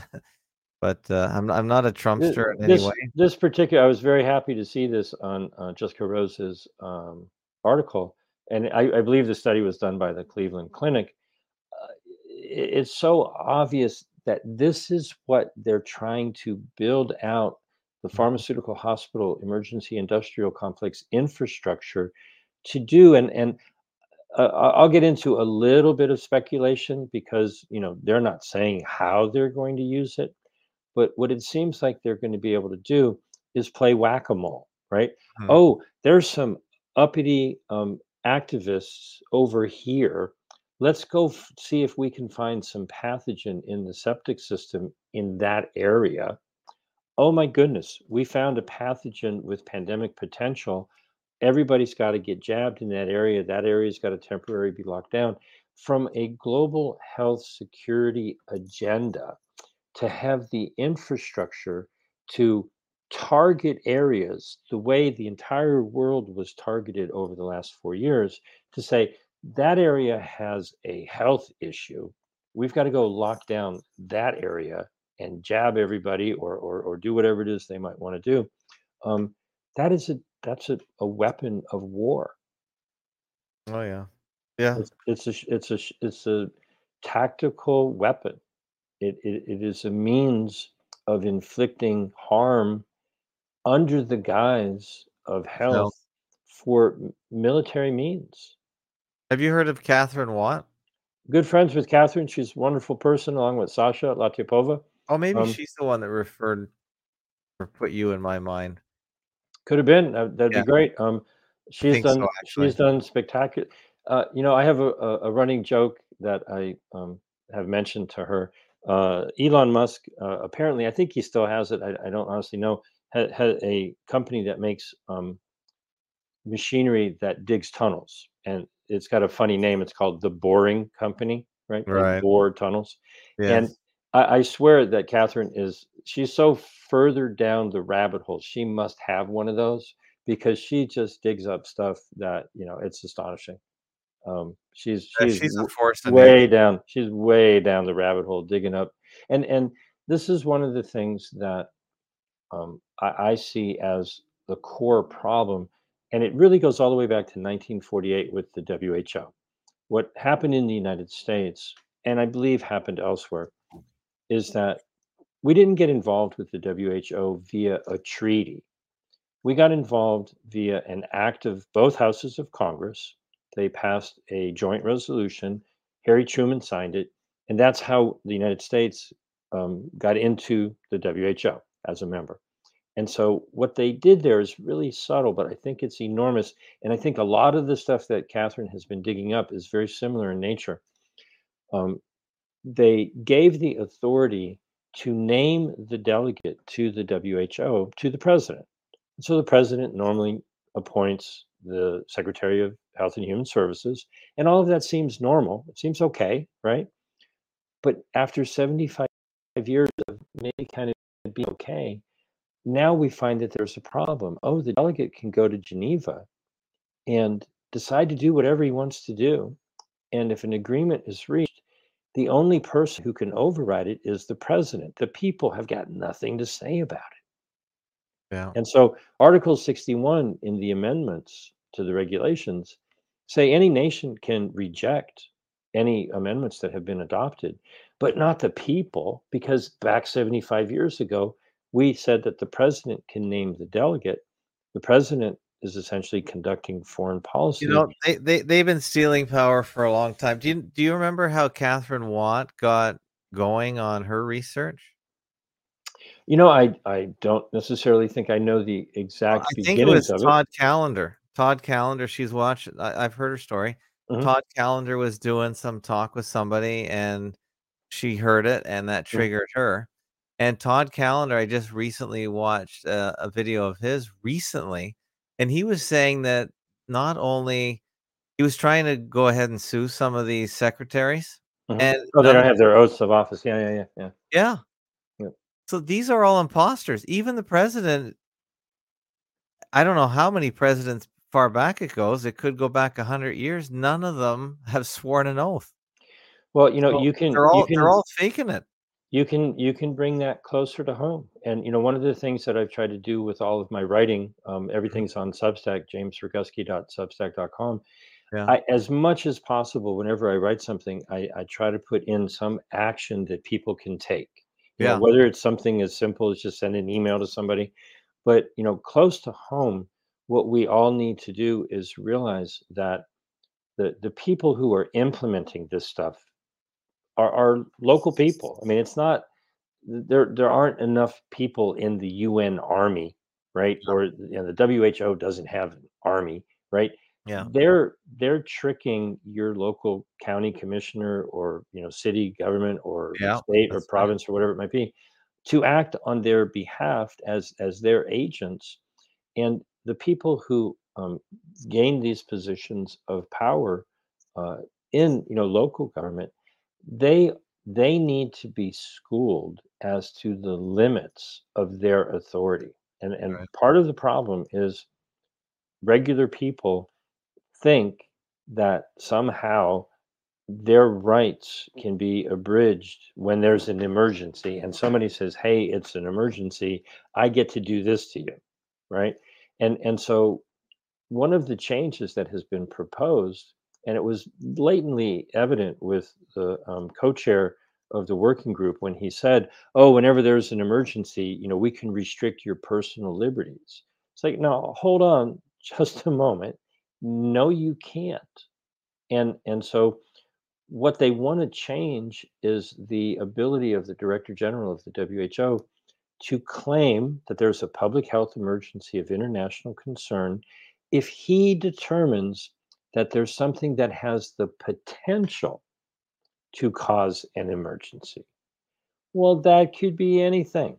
but uh, I'm I'm not a Th- Trumpster in any way. This this particular, I was very happy to see this on uh, Jessica Rose's um, article, and I, I believe the study was done by the Cleveland Clinic. uh, i- it's so obvious that this is what they're trying to build out the Mhm. pharmaceutical hospital emergency industrial complex infrastructure to do. And and uh, I- I'll get into a little bit of speculation because you know they're not saying how they're going to use it, but what it seems like they're going to be able to do is play whack-a-mole, right? Mhm. Oh, there's some uppity um, activists over here. Let's go f- see if we can find some pathogen in the septic system in that area. Oh my goodness, we found a pathogen with pandemic potential. Everybody's got to get jabbed in that area. That area's got to temporarily be locked down. From a global health security agenda, to have the infrastructure to target areas the way the entire world was targeted over the last four years, to say that area has a health issue. We've got to go lock down that area and jab everybody, or or, or do whatever it is they might want to do. Um, that is a that's a, a weapon of war. Oh yeah, yeah. It's it's a sh- it's a sh- it's a tactical weapon. It, it, it is a means of inflicting harm under the guise of So, health for m- military means. have you heard of Catherine Watt? Good friends with Catherine. She's a wonderful person, along with Sasha Latypova. Oh, maybe Um, she's the one that referred or put you in my mind. could have been that, that'd be Yeah, great. Um, I she's think so done actually. she's done spectacular. Uh, you know, I have a, a, a running joke that I um, have mentioned to her. Uh, Elon Musk, uh, apparently, I think he still has it. I, I don't honestly know. Had, had a company that makes um, machinery that digs tunnels, and it's got a funny name. It's called the Boring Company, right? They Right. bore tunnels, and Yes. I, I swear that Catherine is. she's so further down the rabbit hole. She must have one of those because she just digs up stuff that, you know, it's astonishing. Um, she's Uh, she's she's a w- force of nature. way down. She's way down the rabbit hole digging up, and and this is one of the things that um, I, I see as the core problem, and it really goes all the way back to nineteen forty-eight with the W H O. What happened in the United States, and I believe happened elsewhere, is that we didn't get involved with the W H O via a treaty. We got involved via an act of both houses of Congress. They passed a joint resolution. Harry Truman signed it. And that's how the United States um, got into the W H O as a member. And so what they did there is really subtle, but I think it's enormous. And I think a lot of the stuff that Catherine has been digging up is very similar in nature. Um, they gave the authority to name the delegate to the W H O to the president. So the president normally appoints the Secretary of Health and Human Services, and all of that seems normal. It seems okay, right? But after seventy-five years of maybe kind of being okay, now we find that there's a problem. Oh, the delegate can go to Geneva and decide to do whatever he wants to do. And if an agreement is reached, the only person who can override it is the president. The people have got nothing to say about it. Yeah. And so Article sixty-one in the amendments to the regulations say any nation can reject any amendments that have been adopted, but not the people, because back seventy-five years ago, we said that the president can name the delegate. The president is essentially conducting foreign You policy. know, they they they've been stealing power for a long time. Do you do you remember how Catherine Watt got going on her research? You know, I I don't necessarily think I know the Well, exact I think it was beginnings of it. Todd Callender. Todd Callender, she's watched I, I've heard her story. Mhm, Todd Callender was doing some talk with somebody and she heard it and that mhm, triggered her. And Todd Callender, I just recently watched a, a video of his recently, and he was saying that not only he was trying to go ahead and sue some of these secretaries, mhm. and Oh, they none don't of have their oaths of office. Yeah, yeah, yeah, yeah. yeah. Yeah. So these are all imposters. Even the president, I don't know how many presidents far back it goes. It could go back a hundred years. None of them have sworn an oath. Well, you know, So you can they're you all they're can all faking it. you can you can bring that closer to home. And you know, one of the things that I've tried to do with all of my writing, um, Mhm. everything's on Substack, james roguski dot substack dot com. Yeah. I, as much as possible, whenever I write something, I, I try to put in some action that people can take. You know, Yeah. whether it's something as simple as just send an email to somebody, but you know, close to home, what we all need to do is realize that the the people who are implementing this stuff are, are local people. I mean, it's not there there aren't enough people in the U N army, right? Or you know, the W H O doesn't have an army, right? Yeah. They're they're tricking your local county commissioner or you know city government or Yeah. state or That's right. province or whatever it might be to act on their behalf as as their agents. And the people who um, gain these positions of power uh, in you know local government, they they need to be schooled as to the limits of their authority. And and Right. part of the problem is regular people think that somehow their rights can be abridged when there's an emergency and somebody says, "Hey, it's an emergency. I get to do this to you." Right? And and so one of the changes that has been proposed, and it was blatantly evident with the um, co-chair of the working group when he said, "Oh, whenever there's an emergency, you know, we can restrict your personal liberties." It's like, no, hold on, just a moment. No, you can't. And and so what they want to change is the ability of the director general of the W H O to claim that there's a public health emergency of international concern if he determines that there's something that has the potential to cause an emergency. Well, that could be anything.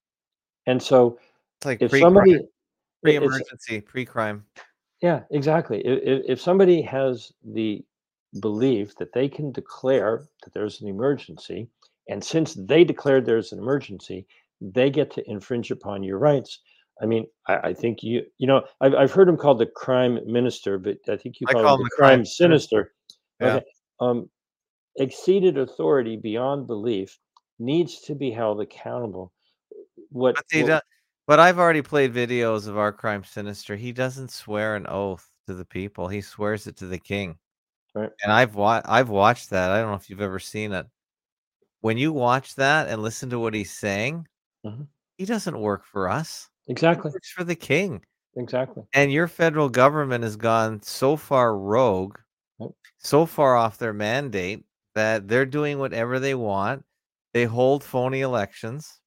And so It's like if pre-crime, somebody, it- it's, pre-emergency, pre-crime. yeah, exactly. If, if somebody has the belief that they can declare that there's an emergency, and since they declared there's an emergency, they get to infringe upon your rights. I mean, I, I think you, you know, I've, I've heard him called the crime minister, but I think you I call him call him the the crime crime minister. sinister. Yeah. Okay. Um, exceeded authority beyond belief needs to be held accountable. What, But he what, do but I've already played videos of our crime sinister. He doesn't swear an oath to the people. He swears it to the king. right? And I've wa I've watched that. I don't know if you've ever seen it. When you watch that and listen to what he's saying, Mhm. he doesn't work for us. He Exactly. works for the king. Exactly. And your federal government has gone so far rogue, Yep. so far off their mandate that they're doing whatever they want. They hold phony elections.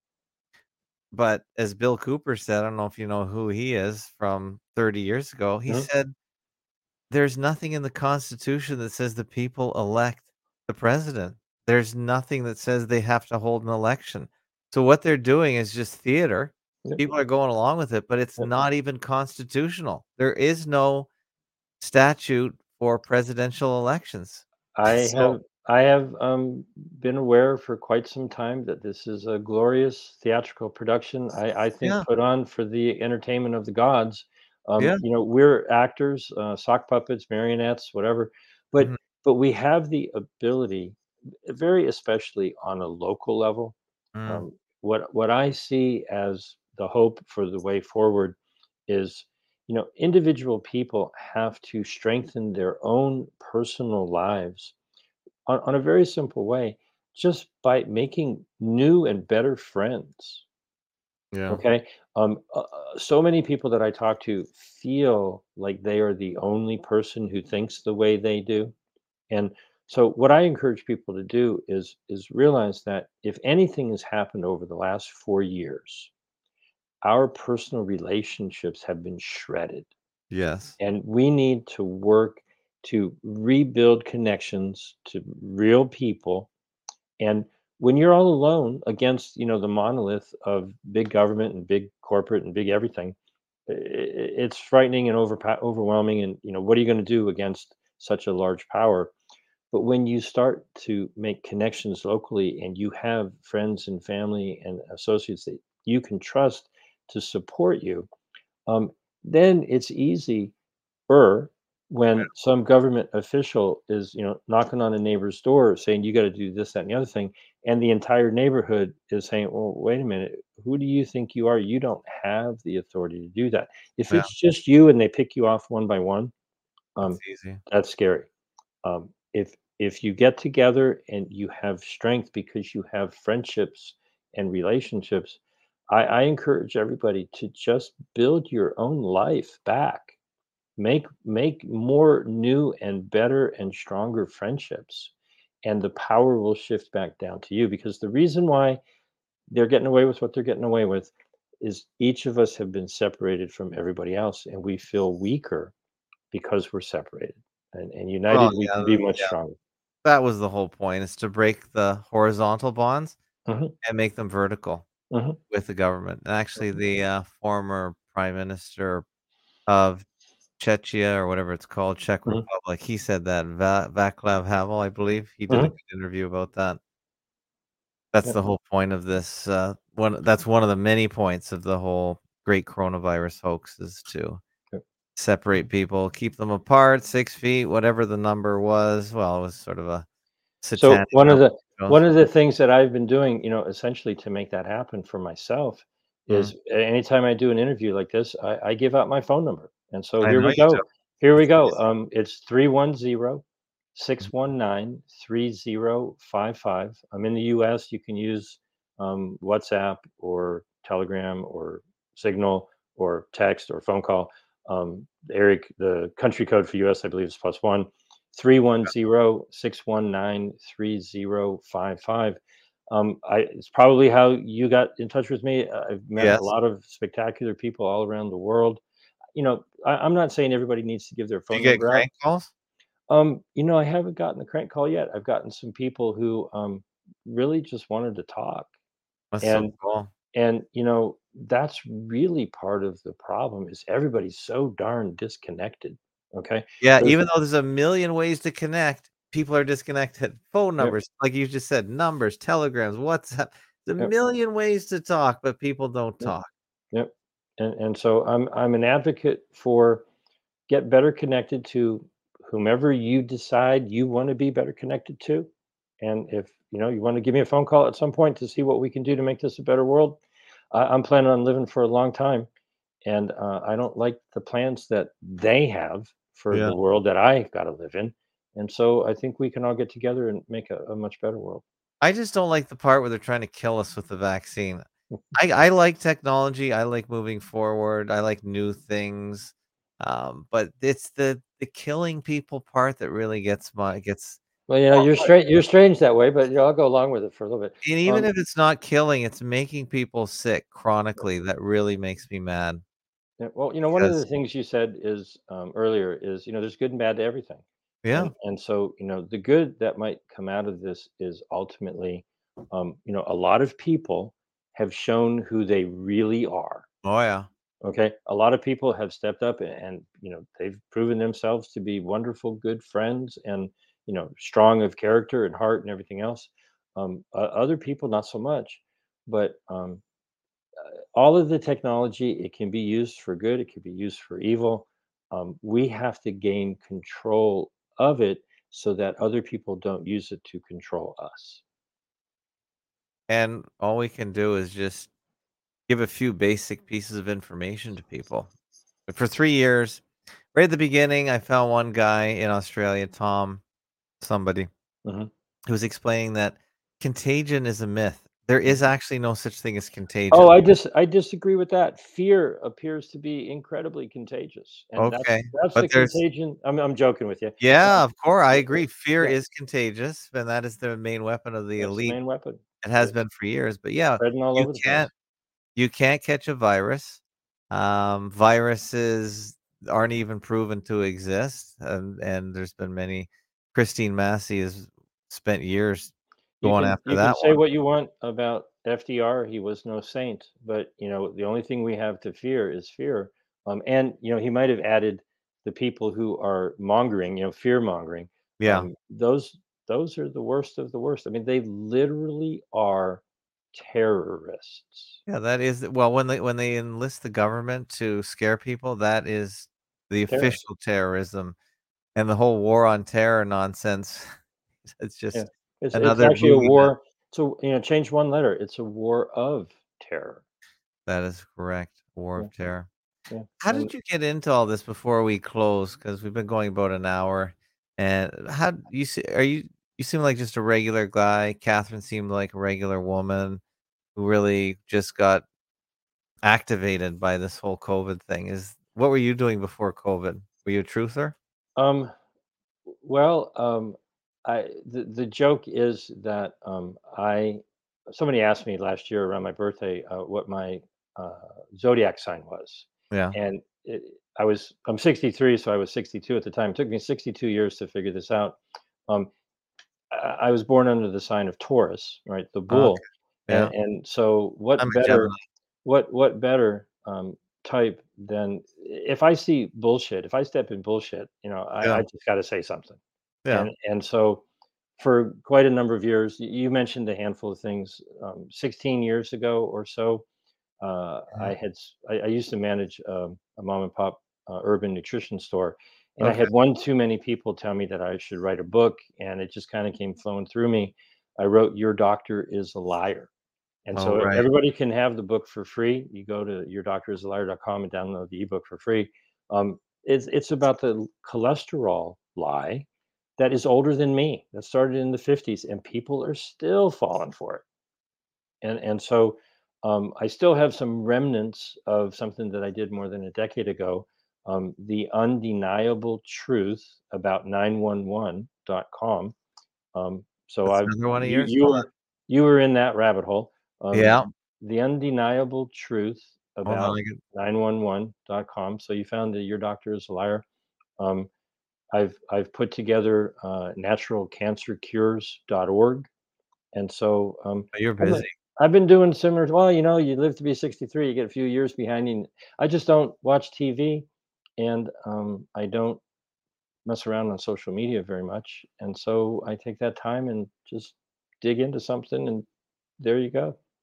But as Bill Cooper said, I don't know if you know who he is from thirty years ago, he Mhm. said, "There's nothing in the Constitution that says the people elect the president. There's nothing that says they have to hold an election." So what they're doing is just theater. Yep. People are going along with it, but it's Yep. not even constitutional. There is no statute for presidential elections. I So have I have um, been aware for quite some time that this is a glorious theatrical production. I, I think yeah, put on for the entertainment of the gods. Um, yeah, you know, we're actors, uh, sock puppets, marionettes, whatever, but mhm, but we have the ability, very especially on a local level. mm, Um, what what I see as the hope for the way forward is, you know, individual people have to strengthen their own personal lives on, on a very simple way, just by making new and better friends. yeah, Okay. Um, uh, uh, so many people that I talk to feel like they are the only person who thinks the way they do. And so what I encourage people to do is is realize that if anything has happened over the last four years, our personal relationships have been shredded. yes, And we need to work to rebuild connections to real people. And when you're all alone against, you know, the monolith of big government and big corporate and big everything, i- i- it's frightening and over, overwhelming. And, you know, what are you going to do against such a large power? But when you start to make connections locally and you have friends and family and associates that you can trust to support you, um, then it's easy or when some government official is, you know, knocking on a neighbor's door saying you got to do this, that, and the other thing, and the entire neighborhood is saying, "Well, wait a minute, who do you think you are? You don't have the authority to do that." If yeah, it's just you and they pick you off one by one, it's um, easy. that's scary. Um, if if you get together and you have strength because you have friendships and relationships, I, I encourage everybody to just build your own life back. Make make more new and better and stronger friendships, and the power will shift back down to you, because the reason why they're getting away with what they're getting away with is each of us have been separated from everybody else, and we feel weaker because we're separated, and, and Well, united we yeah, can be th much yeah, stronger. that was the whole point, is to break the horizontal bonds Hmm. and make them vertical Hmm. with the government. And actually, the, uh, former prime minister of Czechia or whatever it's called, Czech Hmm. Republic, he said that, Va Václav Havel, I believe, he did a Hmm. good interview about that. That's Yep. the whole point of this, uh, one that's one of the many points of the whole great coronavirus hoax is to Yep. separate people, keep them apart, six feet, whatever the number was. Well, it was sort of a So satanic one of number. the Goes. one of the things that I've been doing, you know, essentially to make that happen for myself Mm, is a- anytime I do an interview like this, I, I give out my phone number. And so I here know we you do. go. Here we It's go. easy. Um, it's three one zero Mhm. six one nine three zero five five. I'm in the U S. You can use um, WhatsApp or Telegram or Signal or text or phone call. Um, Eric, the country code for U S, I believe, is plus one. Three one zero six one nine three zero five five. Um, I it's probably how you got in touch with me. Uh, I've met a Yes. lot of spectacular people all around the world. You know, I, I'm not saying everybody needs to give their Do phone you get number out. crank calls? Um, you know, I haven't gotten a crank call yet. I've gotten some people who um, really just wanted to talk, That's so and cool. and you know that's really part of the problem is everybody's so darn disconnected. Okay, Yeah, there's even though there's a million ways to connect, people are disconnected. Phone yep, numbers, like you just said, numbers, telegrams, WhatsApp. There's a Yep. million ways to talk, but people don't Yep. talk. Yep. And and so I'm I'm an advocate for get better connected to whomever you decide you want to be better connected to. And if you know you want to give me a phone call at some point to see what we can do to make this a better world, I, I'm planning on living for a long time, and uh, I don't like the plans that they have for Yeah. the world that I got to live in. And so I think we can all get together and make a, a much better world. I just don't like the part where they're trying to kill us with the vaccine. I I like technology, I like moving forward, I like new things, um, but it's the the killing people part that really gets my gets Well, you know, well, you're strange. You're strange that way, but you know, I'll go along with it for a little bit. and even Um, if it's not killing, it's making people sick chronically, that really makes me mad yeah, well, you know, one of the because things you said is um, earlier is you know there's good and bad to everything, yeah. and and so you know the good that might come out of this is ultimately, um, you know, a lot of people have shown who they really are. Oh, yeah. Okay, a lot of people have stepped up, a- and you know they've proven themselves to be wonderful, good friends, and you know strong of character and heart and everything else. Um, uh, other people not so much, but um, all of the technology, it can be used for good, it can be used for evil. Um, we have to gain control of it so that other people don't use it to control us. And all we can do is just give a few basic pieces of information to people. But for three years, right at the beginning, I found one guy in Australia, Tom somebody, Mhm. who was explaining that contagion is a myth. There is Mhm. actually no such thing as Oh, contagion. I dis I disagree with that. Fear appears to be incredibly contagious, and that's Okay, that's but the there's contagion. I'm I'm joking with you. yeah, Um, of course, I it- agree. it- Fear yeah, is contagious, and that is the main weapon of the that's the elite. main weapon. It has It's been for years, but yeah, spreading all you over the can't place. you can't catch a virus. Um, viruses aren't even proven to exist, and and there's been many. Christine Massey has spent years You going can after you can that say one. what you want about F D R, he was no saint, but, you know, the only thing we have to fear is fear. Um, and, you know, he might have added the people who are mongering, you know, fear mongering. Yeah. Um, those those are the worst of the worst. I mean, they literally are terrorists. Yeah, that is well, when they when they enlist the government to scare people, that is the Terrorists. official terrorism, and the whole war on terror nonsense. It's Yeah. just It's it's another actually a boogeyman. war. So, you know, change one letter. It's a war of terror. That is correct. War Yeah, of terror. yeah. How And did you get into all this before we close? Because 'Cause we've been going about an hour, and how you see are you you seem like just a regular guy. Catherine seemed like a regular woman who really just got activated by this whole COVID thing. Is what were you doing before COVID? Were you a truther? um Well, um, I the the joke is that um, I somebody asked me last year around my birthday uh, what my uh, zodiac sign was, Yeah. and it, I was I'm sixty-three, so I was sixty-two at the time. It took me sixty-two years to figure this out. Um, I, I was born under the sign of Taurus, right, the Okay. bull, and Yeah. and so I'm what a better Gemini. what what better um, type than if I see bullshit, if I step in bullshit, you know, I, Yeah. I just got to say something. Yeah. And and so for quite a number of years, y- you mentioned a handful of things. Um, sixteen years ago or so, uh, I Mhm. had s- I, I used to manage um, a mom and pop uh, urban nutrition store, and I Okay. had one too many people tell me that I should write a book, and it just kind of came flowing through me. I wrote "Your Doctor Is a Liar," and All so right. everybody can have the book for free. You go to your doctor is a liar dot com and download the ebook for free. Um, it's it's about the cholesterol lie that is older than me. That started in the fifties, and people are still falling for it. And and so um, I still have some remnants of something that I did more than a decade ago. Um, the undeniable truth about nine one one dot com. Um, so That's I've another one of you yours? you Hold on. were you were in that rabbit hole. Um, Yeah. the undeniable truth Hold on. about I get nine one one dot com. So you found that your doctor is a liar. Um, I've I've put together uh, natural cancer cures dot org, and so um, oh, you're I've been busy. I've been doing similar. Well, you know, you live to be sixty-three, you get a few years behind you. I just don't watch T V, and um, I don't mess around on social media very much, and so I take that time and just dig into something, and there you go.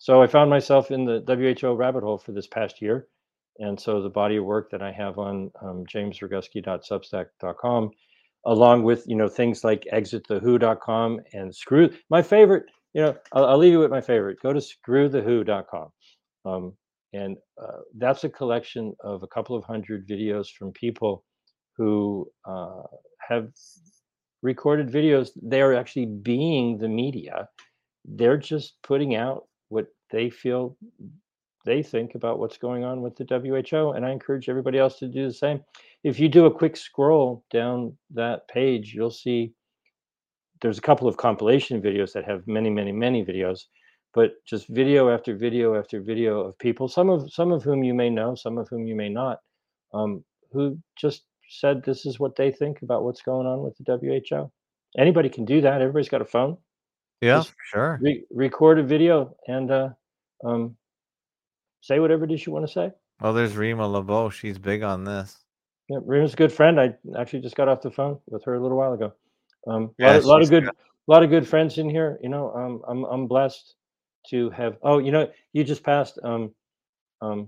So I found myself in the W H O rabbit hole for this past year, and so the body of work that I have on um, james roguski dot substack dot com, along with you know things like exit the who dot com and screw my favorite. You know, I'll, I'll leave you with my favorite. Go to screw the who dot com. Um, and uh, that's a collection of a couple of hundred videos from people who uh, have recorded videos. They are actually being the media. They're just putting out what they feel they think about what's going on with the W H O. And I encourage everybody else to do the same. If you do a quick scroll down that page, you'll see there's a couple of compilation videos that have many, many, many videos, but just video after video after video of people, some of some of whom you may know, some of whom you may not, um, who just said this is what they think about what's going on with the W H O. Anybody can do that. Everybody's got a phone. Yeah, Just for sure. re- record a video and uh, um, say whatever it is you want to say. Well, there's Rima LeBeau. She's big on this. Yeah, Rima's a good friend. I actually just got off the phone with her a little while ago. Um, a lot Yeah, of, lot of she's good, good. lot of good friends in here. You know, um, I'm I'm blessed to have. Oh, you know, you just passed um, um,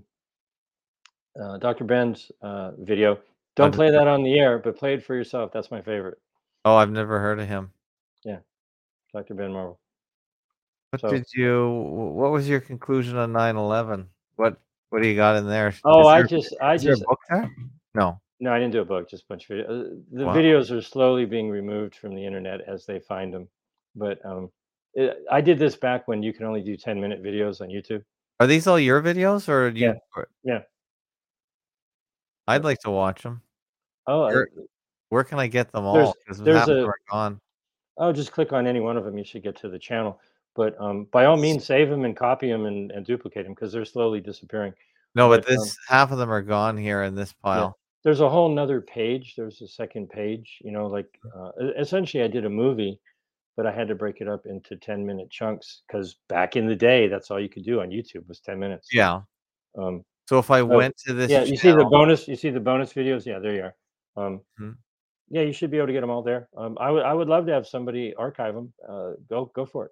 uh, doctor Ben's uh, video. Don't I've play never, that on the air, but play it for yourself. That's my favorite. oh, I've never heard of him. Yeah, doctor Ben Marvel. What So, did you? What was your conclusion on nine eleven? What What do you got in there? oh, Is I there just, I is there a just, book there? No. no, I didn't do a book. Just a bunch of videos. Uh, the Wow. videos are slowly being removed from the internet as they find them. But um, it, I did this back when you can only do ten minute videos on YouTube. Are these all your videos, or do Yeah, you? or- yeah. I'd Yep. like to watch them. Oh, I, Where Where can I get them there's all? Because there's half of them a are gone. oh, just click on any one of them. You should get to the channel. But um, by all means, save them and copy them and, and duplicate them because they're slowly disappearing. No, but But um, this half of them are gone here in this yeah, pile. there's a whole nother page. There's a second page. You know, like uh, e- essentially, I did a movie, but I had to break it up into ten minute chunks because back in the day, that's all you could do on YouTube was ten minutes. Yeah. Um, So if I so went to this yeah, you see the channel, bonus. You see the bonus videos. Yeah, there you are. Um, Mhm. yeah, you should be able to get them all there. Um, I would I would love to have somebody archive them. Uh, go go for it.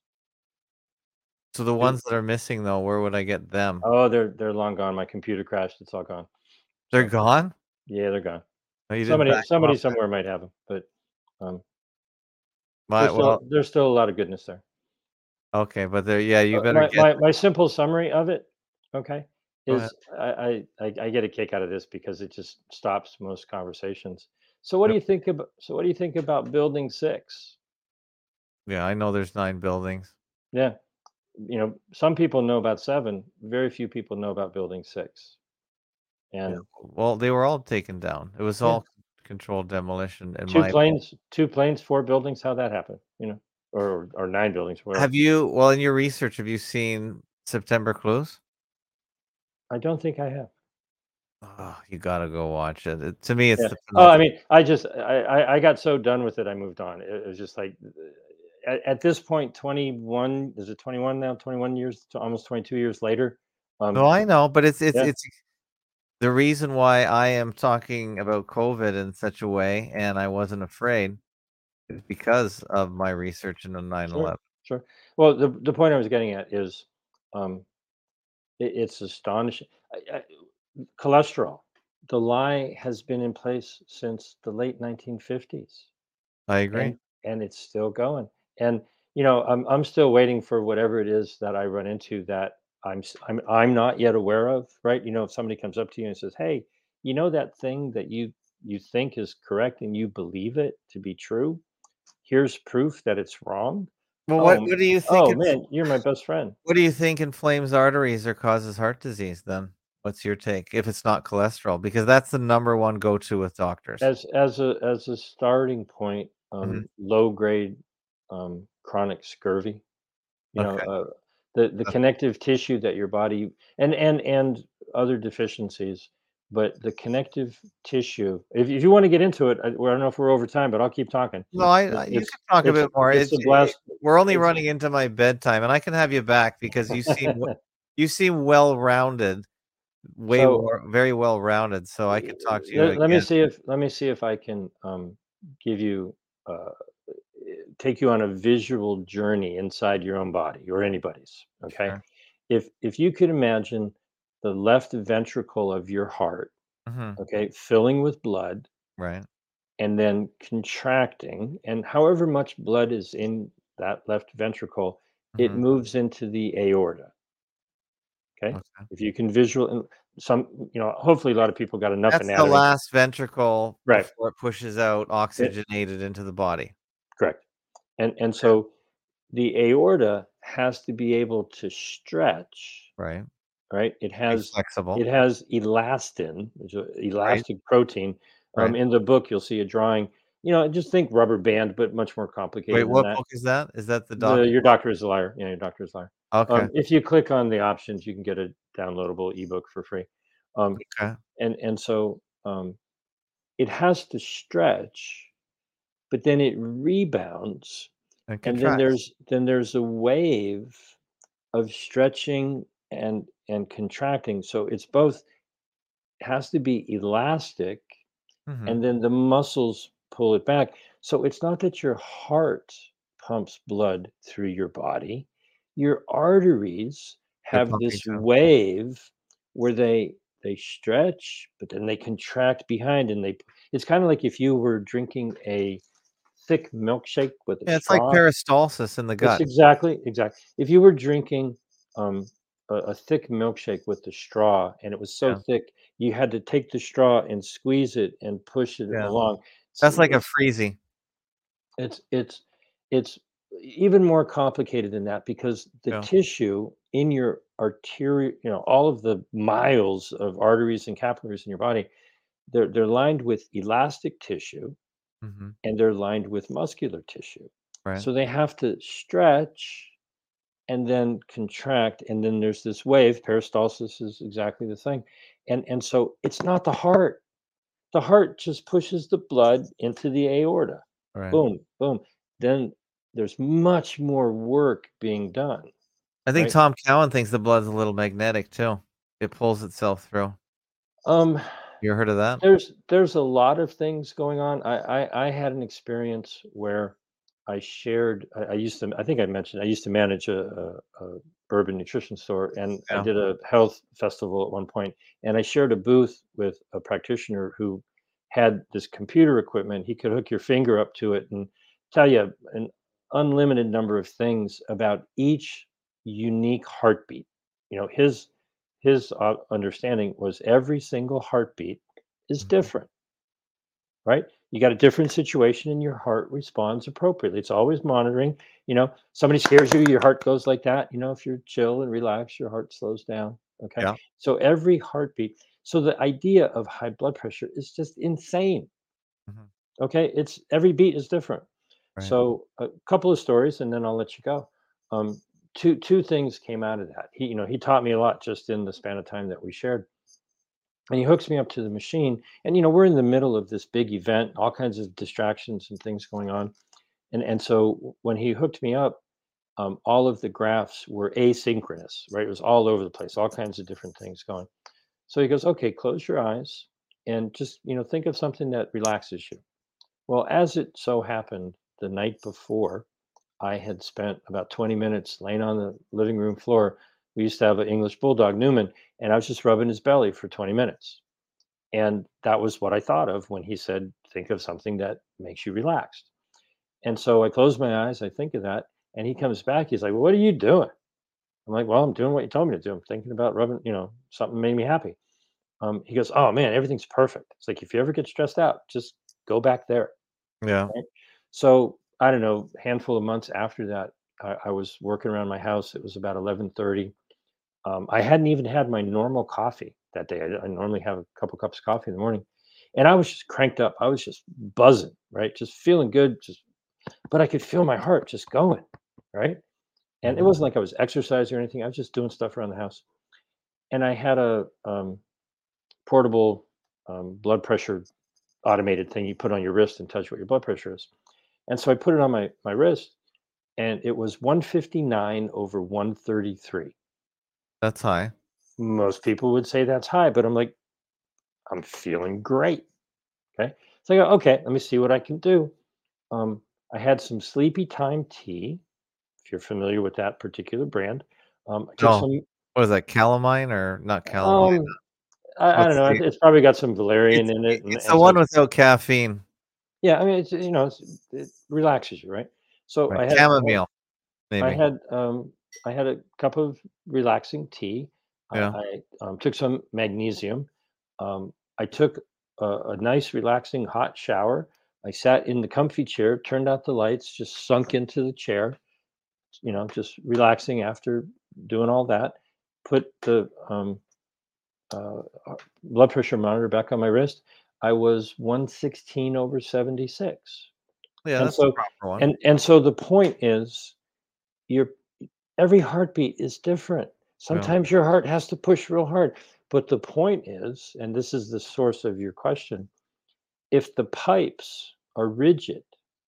So the Do ones that are missing though, where would I get them? Oh, they're they're long gone. My computer crashed. It's all gone. They're So gone? yeah, they're gone. Oh, you didn't Somebody back them somebody up. somewhere might have them, but um, My there's still well, there's still a lot of goodness there. okay, but there, yeah, you Uh, better my get my my simple summary of it, okay, go ahead. is I, I I I get a kick out of this because it just stops most conversations. So what do Yep. you think about so what do you think about building six? Yeah, I know there's nine buildings. Yeah, you know, some people know about seven. Very few people know about building six. Yeah. And Well, they were all taken down. It was yeah, all controlled demolition in two my opinion. planes, two planes, four buildings. How'd that happen? You know, or or nine buildings, whatever. Have you well, in your research, have you seen September Clues? I don't think I have. Oh, you gotta go watch it. It to me, it's Yeah. the Oh, I penultimate. mean, I just I I, I got so done with it. I moved on. It, it was just like uh, at, at this point, twenty-one is it twenty-one now? twenty-one years, to almost twenty-two years later. Um, No, I know, but it's it's yeah, it's the reason why I am talking about COVID in such a way, and I wasn't afraid, is because of my research into sure, nine eleven. sure. Well, the the point I was getting at is, um, it, it's astonishing. I, I, cholesterol. The lie has been in place since the late nineteen fifties. I agree. and and it's still going. And you know, I'm I'm still waiting for whatever it is that I run into that I'm s- I'm I'm not yet aware of, right? You know, if somebody comes up to you and says, "Hey, you know that thing that you you think is correct and you believe it to be true? Here's proof that it's wrong." Well, what Oh, m- what do you think oh it's man, you're my best friend. what do you think inflames arteries or causes heart disease then? What's your take? If it's not cholesterol, because that's the number one go-to with doctors. As as a as a starting point, Mhm. um, low grade um, chronic scurvy. You know, Okay. uh, the the That's connective tissue that your body and and and other deficiencies, but the connective tissue. If if you want to get into it, I, well, I don't know if we're over time, but I'll keep talking. no, I I It's you it's can talk a it's bit more. it's It's a it blast. we're only It's running into my bedtime, and I can have you back because you seem w you seem well-rounded, way so more very well-rounded, so I could talk to you let, let me again. see if let me see if I can um, give you uh, take you on a visual journey inside your own body or anybody's. Okay, Sure. if if you could imagine the left ventricle of your heart, Hmm. okay, filling with blood Right. and then contracting, and however much blood is in that left ventricle, it Hmm. moves into the aorta. Okay, Okay. if you can visual and some, you know, hopefully a lot of people got enough That's the anatomy. last ventricle Right. before it pushes out It, oxygenated into the body. correct. And and Okay. so the aorta has to be able to stretch, Right. right? It Be has flexible. it has elastin, which is a Right. elastic protein. Um, Right. in the book, you'll see a drawing. You know, just think rubber band, but much more Wait, complicated than what that. book is that? Is that the The doctor Your book? Doctor is a Liar. Yeah, Your Doctor is a Liar. Okay. Um, if you click on the options, you can get a downloadable ebook for free. Um, Okay. and and so um, it has to stretch, but then it rebounds, And and then contracts. there's then there's a wave of stretching and and contracting. So it's both has to be elastic, Hmm. and then the muscles pull it back. So it's not that your heart pumps blood through your body. Your arteries They're have pumping this too. wave where they they stretch, but then they contract behind, and they it's kind of like if you were drinking a thick milkshake with a Yeah, it's like straw. peristalsis in the It's gut. exactly exactly. If you were drinking, um, a a thick milkshake with the straw and it was so Yeah. thick, you had to take the straw and squeeze it and push it Yeah. along. It's That's like a it's freezy. it's it's it's even more complicated than that because the Yeah. tissue in your artery, you know, all of the miles of arteries and capillaries in your body, they're they're lined with elastic tissue Hmm. and they're lined with muscular tissue. Right. So they have to stretch and then contract, and then there's this wave. Peristalsis is exactly the thing. And and so it's not the heart. The heart just pushes the blood into the aorta. Right. Boom, boom. Then there's much more work being done, I think right? Tom Cowan thinks the blood's a little magnetic too. It pulls itself through. um You ever heard of that? there's there's a lot of things going on. I i, I had an experience where I shared I, I used to I think I mentioned I used to manage a, a, a urban nutrition store, and I Yeah. did a health festival at one point, and I shared a booth with a practitioner who had this computer equipment. He could hook your finger up to it and tell you an unlimited number of things about each unique heartbeat. You know, his his uh, understanding was every single heartbeat is Mhm. different, right? You got a different situation and your heart responds appropriately. It's always monitoring. You know, somebody scares you, your heart goes like that. You know, if you're chill and relaxed, your heart slows down. Okay. Yeah. So every heartbeat. So the idea of high blood pressure is just insane. Mhm. Okay. It's every beat is different. Right. So a couple of stories and then I'll let you go. Um, two two things came out of that. He, you know, he taught me a lot just in the span of time that we shared, and he hooks me up to the machine, and you know we're in the middle of this big event, all kinds of distractions and things going on, and and so w- when he hooked me up, um, all of the graphs were asynchronous, right? It was all over the place, all kinds of different things going. So he goes, okay, close your eyes and just you know think of something that relaxes you. Well, as it so happened, the night before I had spent about twenty minutes laying on the living room floor. We used to have an English bulldog, Newman, and I was just rubbing his belly for twenty minutes, and that was what I thought of when he said, think of something that makes you relaxed. And so I close my eyes, I think of that, and he comes back. He's like, well, what are you doing? I'm like, well, I'm doing what you told me to do. I'm thinking about rubbing, you know, something made me happy. Um, he goes, oh man, everything's perfect. It's like, if you ever get stressed out, just go back there. Yeah. Right? So I don't know, handful of months after that, I, I was working around my house. It was about eleven thirty. Um, I hadn't even had my normal coffee that day. I, I normally have a couple cups of coffee in the morning, and I was just cranked up. I was just buzzing, right? Just feeling good. Just, but I could feel my heart just going, right? And it Mhm. wasn't like I was exercising or anything. I was just doing stuff around the house. And I had a um, portable um, blood pressure automated thing you put on your wrist and touch what your blood pressure is. And so I put it on my my wrist, and it was one fifty-nine over one thirty-three. That's high. Most people would say that's high, but I'm like, I'm feeling great. Okay. So I go, okay, let me see what I can do. Um, I had some Sleepy Time tea, if you're familiar with that particular brand. Um, I took No. some, What is that, calamine or not calamine? um, I, I don't What's know. the It's, it's probably got some valerian it's in it, and, it's the and so one without caffeine, yeah. I mean, it's you know, it's, it relaxes you, right? So right? I had Chamomile, I maybe. had um, I had a cup of relaxing tea. I, Yeah. I um, took some magnesium. Um, I took a, a nice, relaxing hot shower. I sat in the comfy chair, turned out the lights, just sunk into the chair. You know, just relaxing after doing all that. Put the um, uh, uh, blood pressure monitor back on my wrist. I was one sixteen over seventy-six. Yeah, And that's the so, proper one. and and so the point is, your every heartbeat is different. Yeah. Sometimes your heart has to push real hard. But the point is, and this is the source of your question, if the pipes are rigid,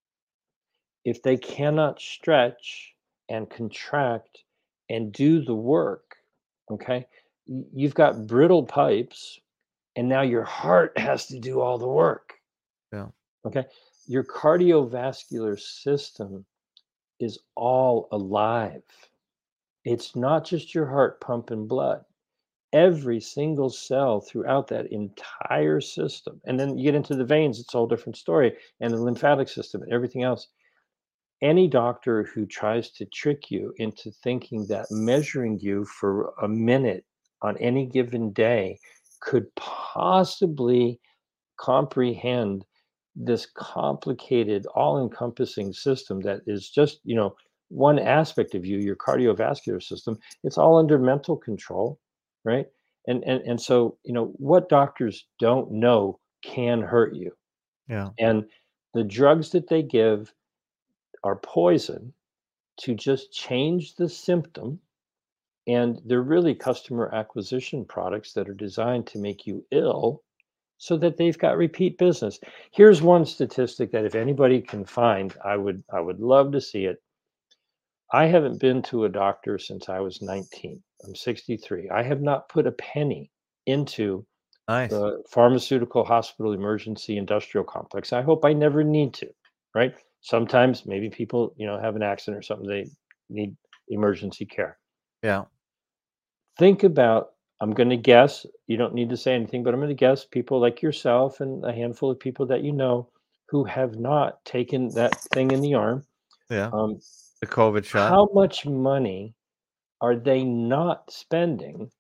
if they cannot stretch and contract and do the work, okay, y- you've got brittle pipes, and now your heart has to do all the work, Yeah. okay? Your cardiovascular system is all alive. It's not just your heart pumping blood. Every single cell throughout that entire system. And then you get into the veins, it's a whole different story, and the lymphatic system and everything else. Any doctor who tries to trick you into thinking that measuring you for a minute on any given day could possibly comprehend this complicated, all-encompassing system that is just, you know, one aspect of you, your cardiovascular system. It's all under mental control, right? And and and so, you know, what doctors don't know can hurt you. Yeah. And the drugs that they give are poison to just change the symptom, and they're really customer acquisition products that are designed to make you ill so that they've got repeat business. Here's one statistic that if anybody can find, I would I would love to see it. I haven't been to a doctor since I was nineteen. I'm sixty-three. I have not put a penny into Nice. the pharmaceutical hospital emergency industrial complex. I hope I never need to, right? Sometimes maybe people, you know, have an accident or something, they need emergency care. Yeah. Think about, I'm going to guess, you don't need to say anything, but I'm going to guess people like yourself and a handful of people that you know who have not taken that thing in the arm. Yeah. Um, The COVID shot. how much money are they not spending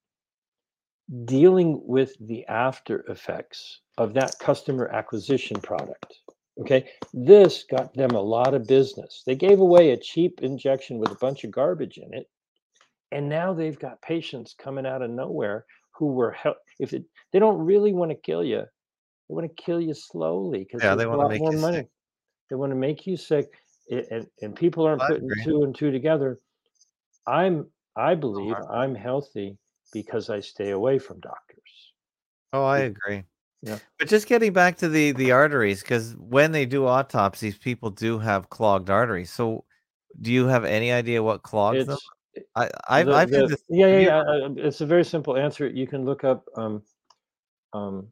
dealing with the after effects of that customer acquisition product? Okay, this got them a lot of business. They gave away a cheap injection with a bunch of garbage in it, and now they've got patients coming out of nowhere who were hel- if it, they don't really want to kill you, they want to kill you slowly because Yeah, there's they a wanna lot make more you sick. money. They want to make you sick, a- and, and people aren't I putting agree. two and two together. I'm I So believe hard. I'm healthy because I stay away from doctors. Oh, I Be- agree. Yeah, But just getting back to the the arteries, because when they do autopsies, people do have clogged arteries. So, do you have any idea what clogs them? it's I I've the I've had the this. yeah Have yeah you yeah. ever? uh, It's a very simple answer. You can look up. Um, um,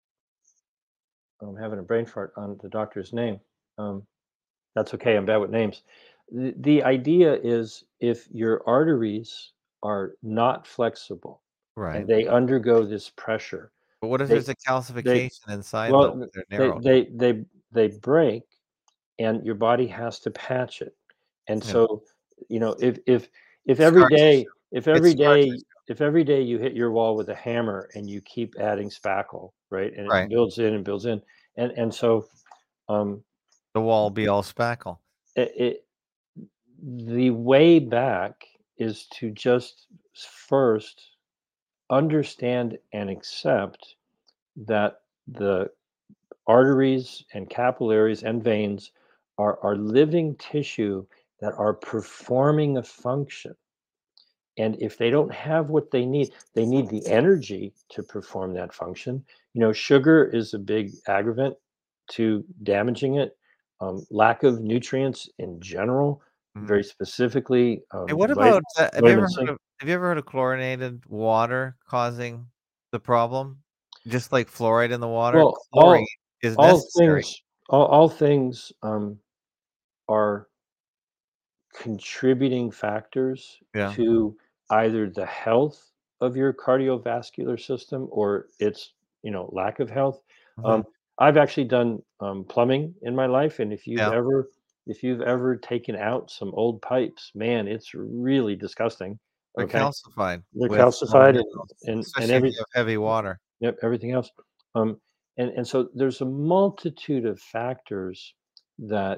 I'm having a brain fart on the doctor's name. Um, That's okay. I'm bad with names. The, the idea is if your arteries are not flexible and Right. they undergo this pressure, But what if they there's a they calcification inside though, well when they're they narrowed? they they they break, and your body has to patch it. And Yeah. so, you know, if if if every Scar tissue. day if It's every scar day tissue. if every day you hit your wall with a hammer and you keep adding spackle, right, and it Right. builds in and builds in, and and so um, The wall be all spackle. it, it the way back is to just first understand and accept that the arteries and capillaries and veins are, are living tissue that are performing a function. And if they don't have what they need, they need the energy to perform that function. You know, sugar is a big aggravant to damaging it. Um, lack of nutrients in general, Mhm. very specifically, Hey, um, what vit- about, uh, have you vitamin ever heard C. of have you ever heard of chlorinated water causing the problem? Just like fluoride in the water, Well, chlorine all is all necessary. things, all, all things, um, are contributing factors Yeah. to either the health of your cardiovascular system or its, you know, lack of health. Mhm. Um, I've actually done um, plumbing in my life, and if you've Yeah. ever if you've ever taken out some old pipes, man, it's really disgusting. They're Okay, calcified they're with all the calcified and minerals, and and especially if every you have heavy water. yep, everything else. Um, and and so there's a multitude of factors that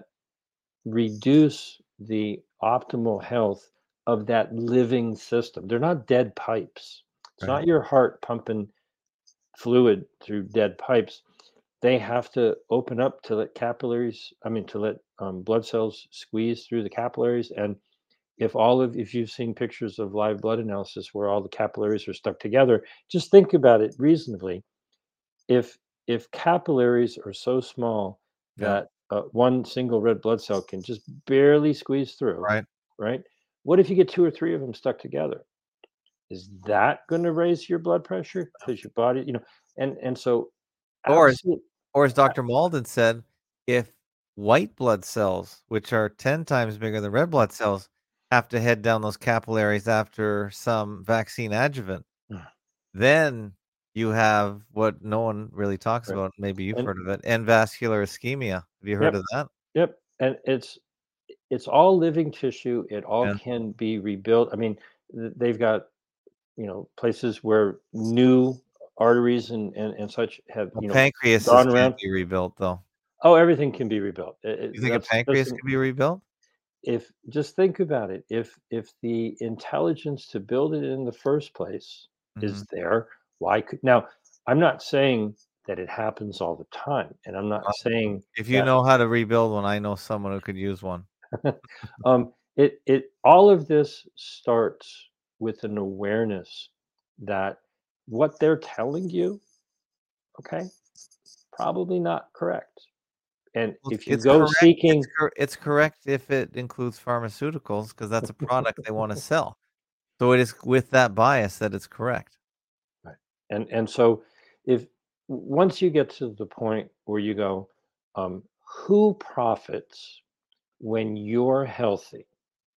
reduce the optimal health of that living system. They're not dead pipes. It's Right. not your heart pumping fluid through dead pipes. They have to open up to let capillaries, I mean, to let um, blood cells squeeze through the capillaries. And if all of, if you've seen pictures of live blood analysis where all the capillaries are stuck together, just think about it reasonably. If if capillaries are so small Yeah. that uh, one single red blood cell can just barely squeeze through, Right. right? What if you get two or three of them stuck together? Is that going to raise your blood pressure? Because your body, you know, and and so Or as absolute, or as doctor Malden said, if white blood cells, which are ten times bigger than red blood cells, have to head down those capillaries after some vaccine adjuvant, then you have what no one really talks right? about, maybe you've And heard of it, end vascular ischemia. Have you heard yep, of that? yep, and it's it's all living tissue. It all Yeah. can be rebuilt. I mean, th- they've got, you know, places where new arteries and and, and such have, Well, you know, pancreases gone can't around. be rebuilt, though. Oh, everything can be rebuilt. It, You it, think a that's that's pancreas an, can be rebuilt? if just think about it. If if the intelligence to build it in the first place is Mhm. there, why could now? I'm not saying that it happens all the time, and I'm not saying If you that know how to rebuild one, I know someone who could use one. um, it it all of this starts with an awareness that what they're telling you, okay, probably not correct. And Well, if you it's go correct it's seeking cor it's correct if it includes pharmaceuticals, because that's a product they wanna sell. So it is with that bias that it's correct. right. And and so if once you get to the point where you go, um, who profits when you're healthy?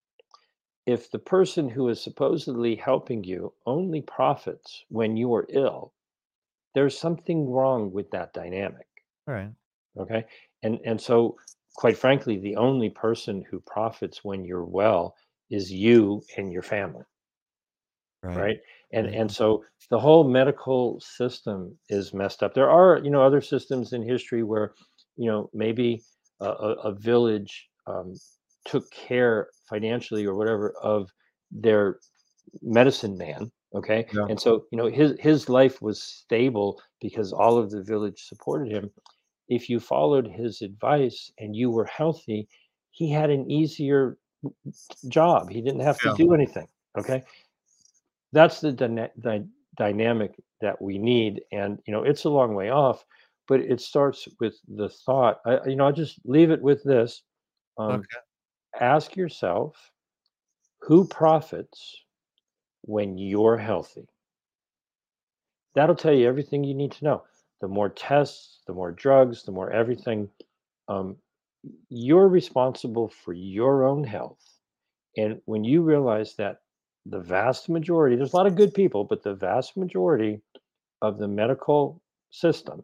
If the person who is supposedly helping you only profits when you are ill, there's something wrong with that dynamic. Right, Okay. And and so quite frankly, the only person who profits when you're well is you and your family. right. Right. And and Mhm. so the whole medical system is messed up. There are, you know, other systems in history where, you know, maybe a, a, a village um, took care financially or whatever of their medicine man. Okay. Yeah. And so, you know, his his life was stable because all of the village supported him. If you followed his advice and you were healthy, he had an easier job. He didn't have to Yeah. do anything. Okay. That's the dyna- dy- dynamic that we need. And, you know, it's a long way off, but it starts with the thought. I, you know, I'll just leave it with this. Um, Okay. ask yourself who profits when you're healthy. That'll tell you everything you need to know. The more tests, the more drugs, the more everything. Um, you're responsible for your own health. And when you realize that the vast majority, there's a lot of good people, but the vast majority of the medical system,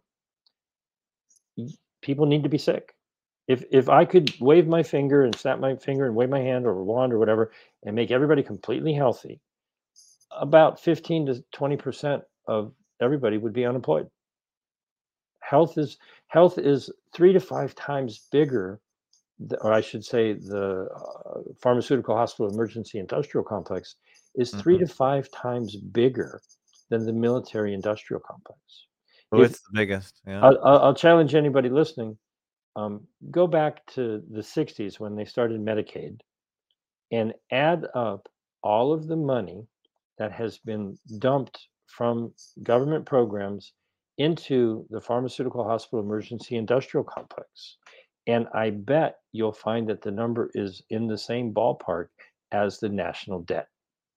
y- people need to be sick. If if I could wave my finger and snap my finger and wave my hand or wand or whatever and make everybody completely healthy, about fifteen to twenty percent of everybody would be unemployed. Health is health is three to five times bigger, th- or I should say, the uh, pharmaceutical hospital emergency industrial complex is three Mhm. to five times bigger than the military industrial complex. So If it's the biggest, yeah. I'll, I'll I'll challenge anybody listening, um, go back to the sixties when they started Medicaid and add up all of the money that has been dumped from government programs into the pharmaceutical hospital emergency industrial complex. And I bet you'll find that the number is in the same ballpark as the national debt.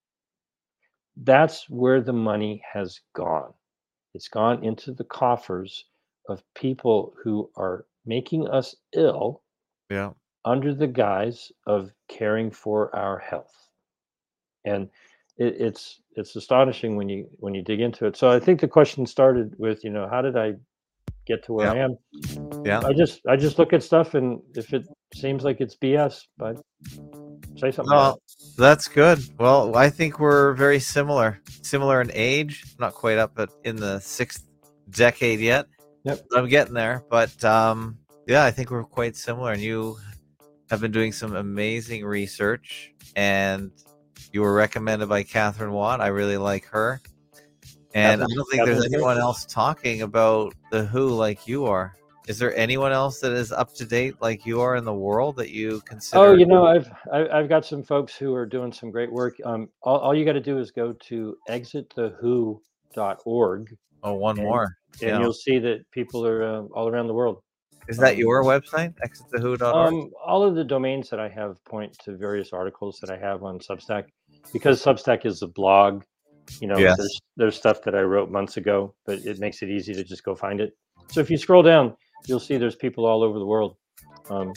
That's where the money has gone. It's gone into the coffers of people who are making us ill Yeah. under the guise of caring for our health. And it, it's it's astonishing when you when you dig into it. So I think the question started with, you know, how did I get to where Yeah. I am? Yeah. I just I just look at stuff, and if it seems like it's B S, I say something about Well, that's good. Well, I think we're very similar. Similar in age. Not quite up at in the sixth decade yet. Yep. But I'm getting there. But um, yeah, I think we're quite similar. And you have been doing some amazing research, and you were recommended by Catherine Watt. I really like her. And I Catherine- don't think there's Catherine's great. anyone else talking about the W H O like you are. Is there anyone else that is up to date like you are in the world that you consider? Oh, you know, I've I, I've got some folks who are doing some great work. Um, all, all you got to do is go to exit the who dot org, Oh, one and, more. and Yeah. you'll see that people are uh, all around the world. Is that um, your website? exit the who dot org? Um, all of the domains that I have point to various articles that I have on Substack, because Substack is a blog. You know, Yes. there's there's stuff that I wrote months ago, but it makes it easy to just go find it. So if you scroll down, you'll see there's people all over the world. Um,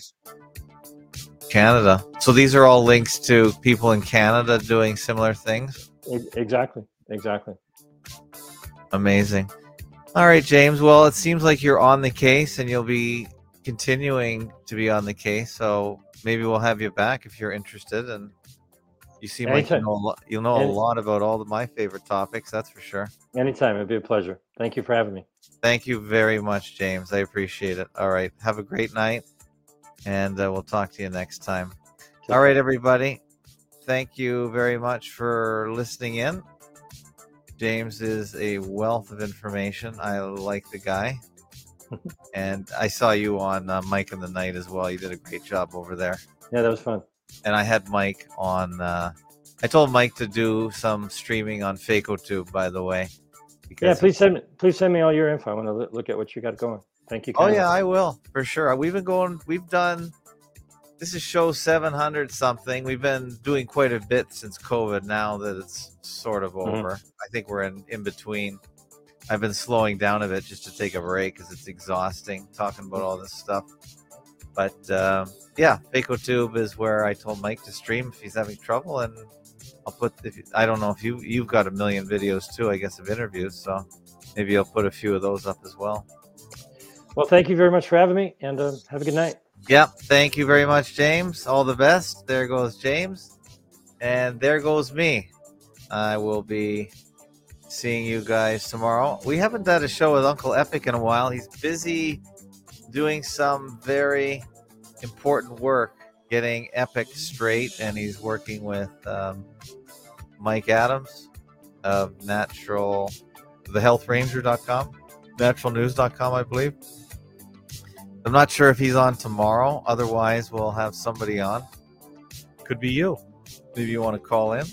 Canada. So these are all links to people in Canada doing similar things. e- exactly, exactly. Amazing. All right, James. Well, it seems like you're on the case, and you'll be continuing to be on the case. So maybe we'll have you back if you're interested. And you seem like you Anytime. know a lot, you'll know a Any- lot about all of my favorite topics. That's for sure. Anytime, it'd be a pleasure. Thank you for having me. Thank you very much, James. I appreciate it. All right. Have a great night, and uh, we'll talk to you next time. Take All right, care. everybody. Thank you very much for listening in. James is a wealth of information. I like the guy. And I saw you on uh, Mike in the Night as well. You did a great job over there. Yeah, that was fun. And I had Mike on. Uh, I told Mike to do some streaming on FacoTube, by the way. Because Yeah, please send please send me all your info. I want to look at what you got going. Thank you. Oh kindly. yeah, I will for sure. We've been going. We've done. This is show seven hundred something. We've been doing quite a bit since COVID. Now that it's sort of Mhm. over, I think we're in in between. I've been slowing down a bit just to take a break because it's exhausting talking about all this stuff. But um, yeah, FacoTube is where I told Mike to stream if he's having trouble, and I'll put. If you, I don't know if you you've got a million videos too, I guess, of interviews. So maybe I'll put a few of those up as well. Well, thank you very much for having me, and uh, have a good night. Yep. Thank you very much, James. All the best. There goes James. And there goes me. I will be seeing you guys tomorrow. We haven't done a show with Uncle Epic in a while. He's busy doing some very important work, getting Epic straight, and he's working with um, Mike Adams of Natural, the health ranger dot com, natural news dot com, I believe. I'm not sure if he's on tomorrow. Otherwise, we'll have somebody on. Could be you. Maybe you want to call in.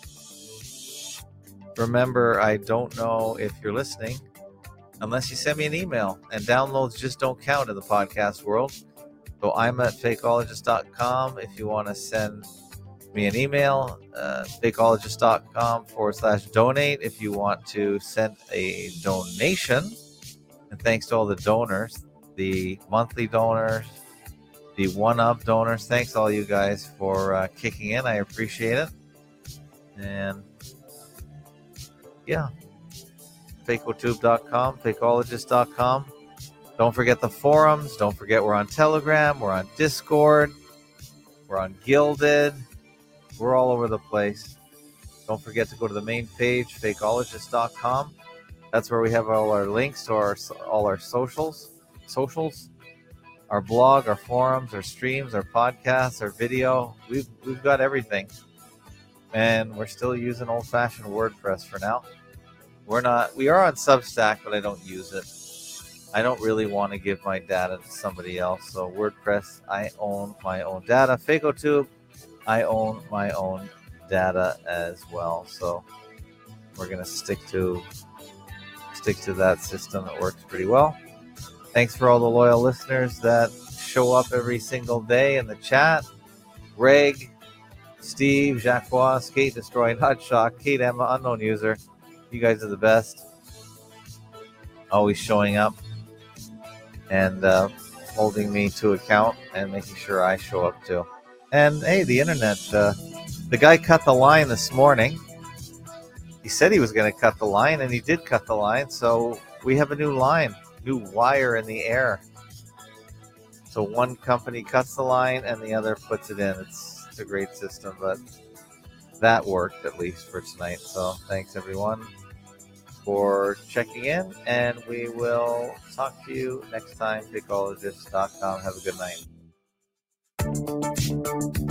Remember, I don't know if you're listening unless you send me an email. And downloads just don't count in the podcast world. So I'm at fakeologist dot com if you want to send me an email. Uh, fakeologist dot com forward slash donate if you want to send a donation. And thanks to all the donors, the monthly donors, the one-up donors. Thanks all you guys for uh, kicking in. I appreciate it. And yeah, fakotube dot com, fakeologist dot com. Don't forget the forums. Don't forget we're on Telegram. We're on Discord. We're on Gilded. We're all over the place. Don't forget to go to the main page, fakeologist dot com. That's where we have all our links to our all our socials, socials, our blog, our forums, our streams, our podcasts, our video. We've we've got everything, and we're still using old-fashioned WordPress for now. We're not. We are on Substack, but I don't use it. I don't really want to give my data to somebody else. So WordPress, I own my own data. FacoTube, I own my own data as well. So we're gonna stick to. stick to that system. That works pretty well. Thanks for all the loyal listeners that show up every single day in the chat. Greg, Steve, Jacques, Kate Destroy, Nutshock, Kate Emma, Unknown User. You guys are the best. Always showing up. And uh, holding me to account and making sure I show up too. And hey, the internet, uh, the guy cut the line this morning. He said he was going to cut the line, and he did cut the line. So we have a new line, new wire in the air. So one company cuts the line and the other puts it in. It's, it's a great system, but that worked at least for tonight. So thanks everyone for checking in, and we will talk to you next time. Bigologist dot com. Have a good night.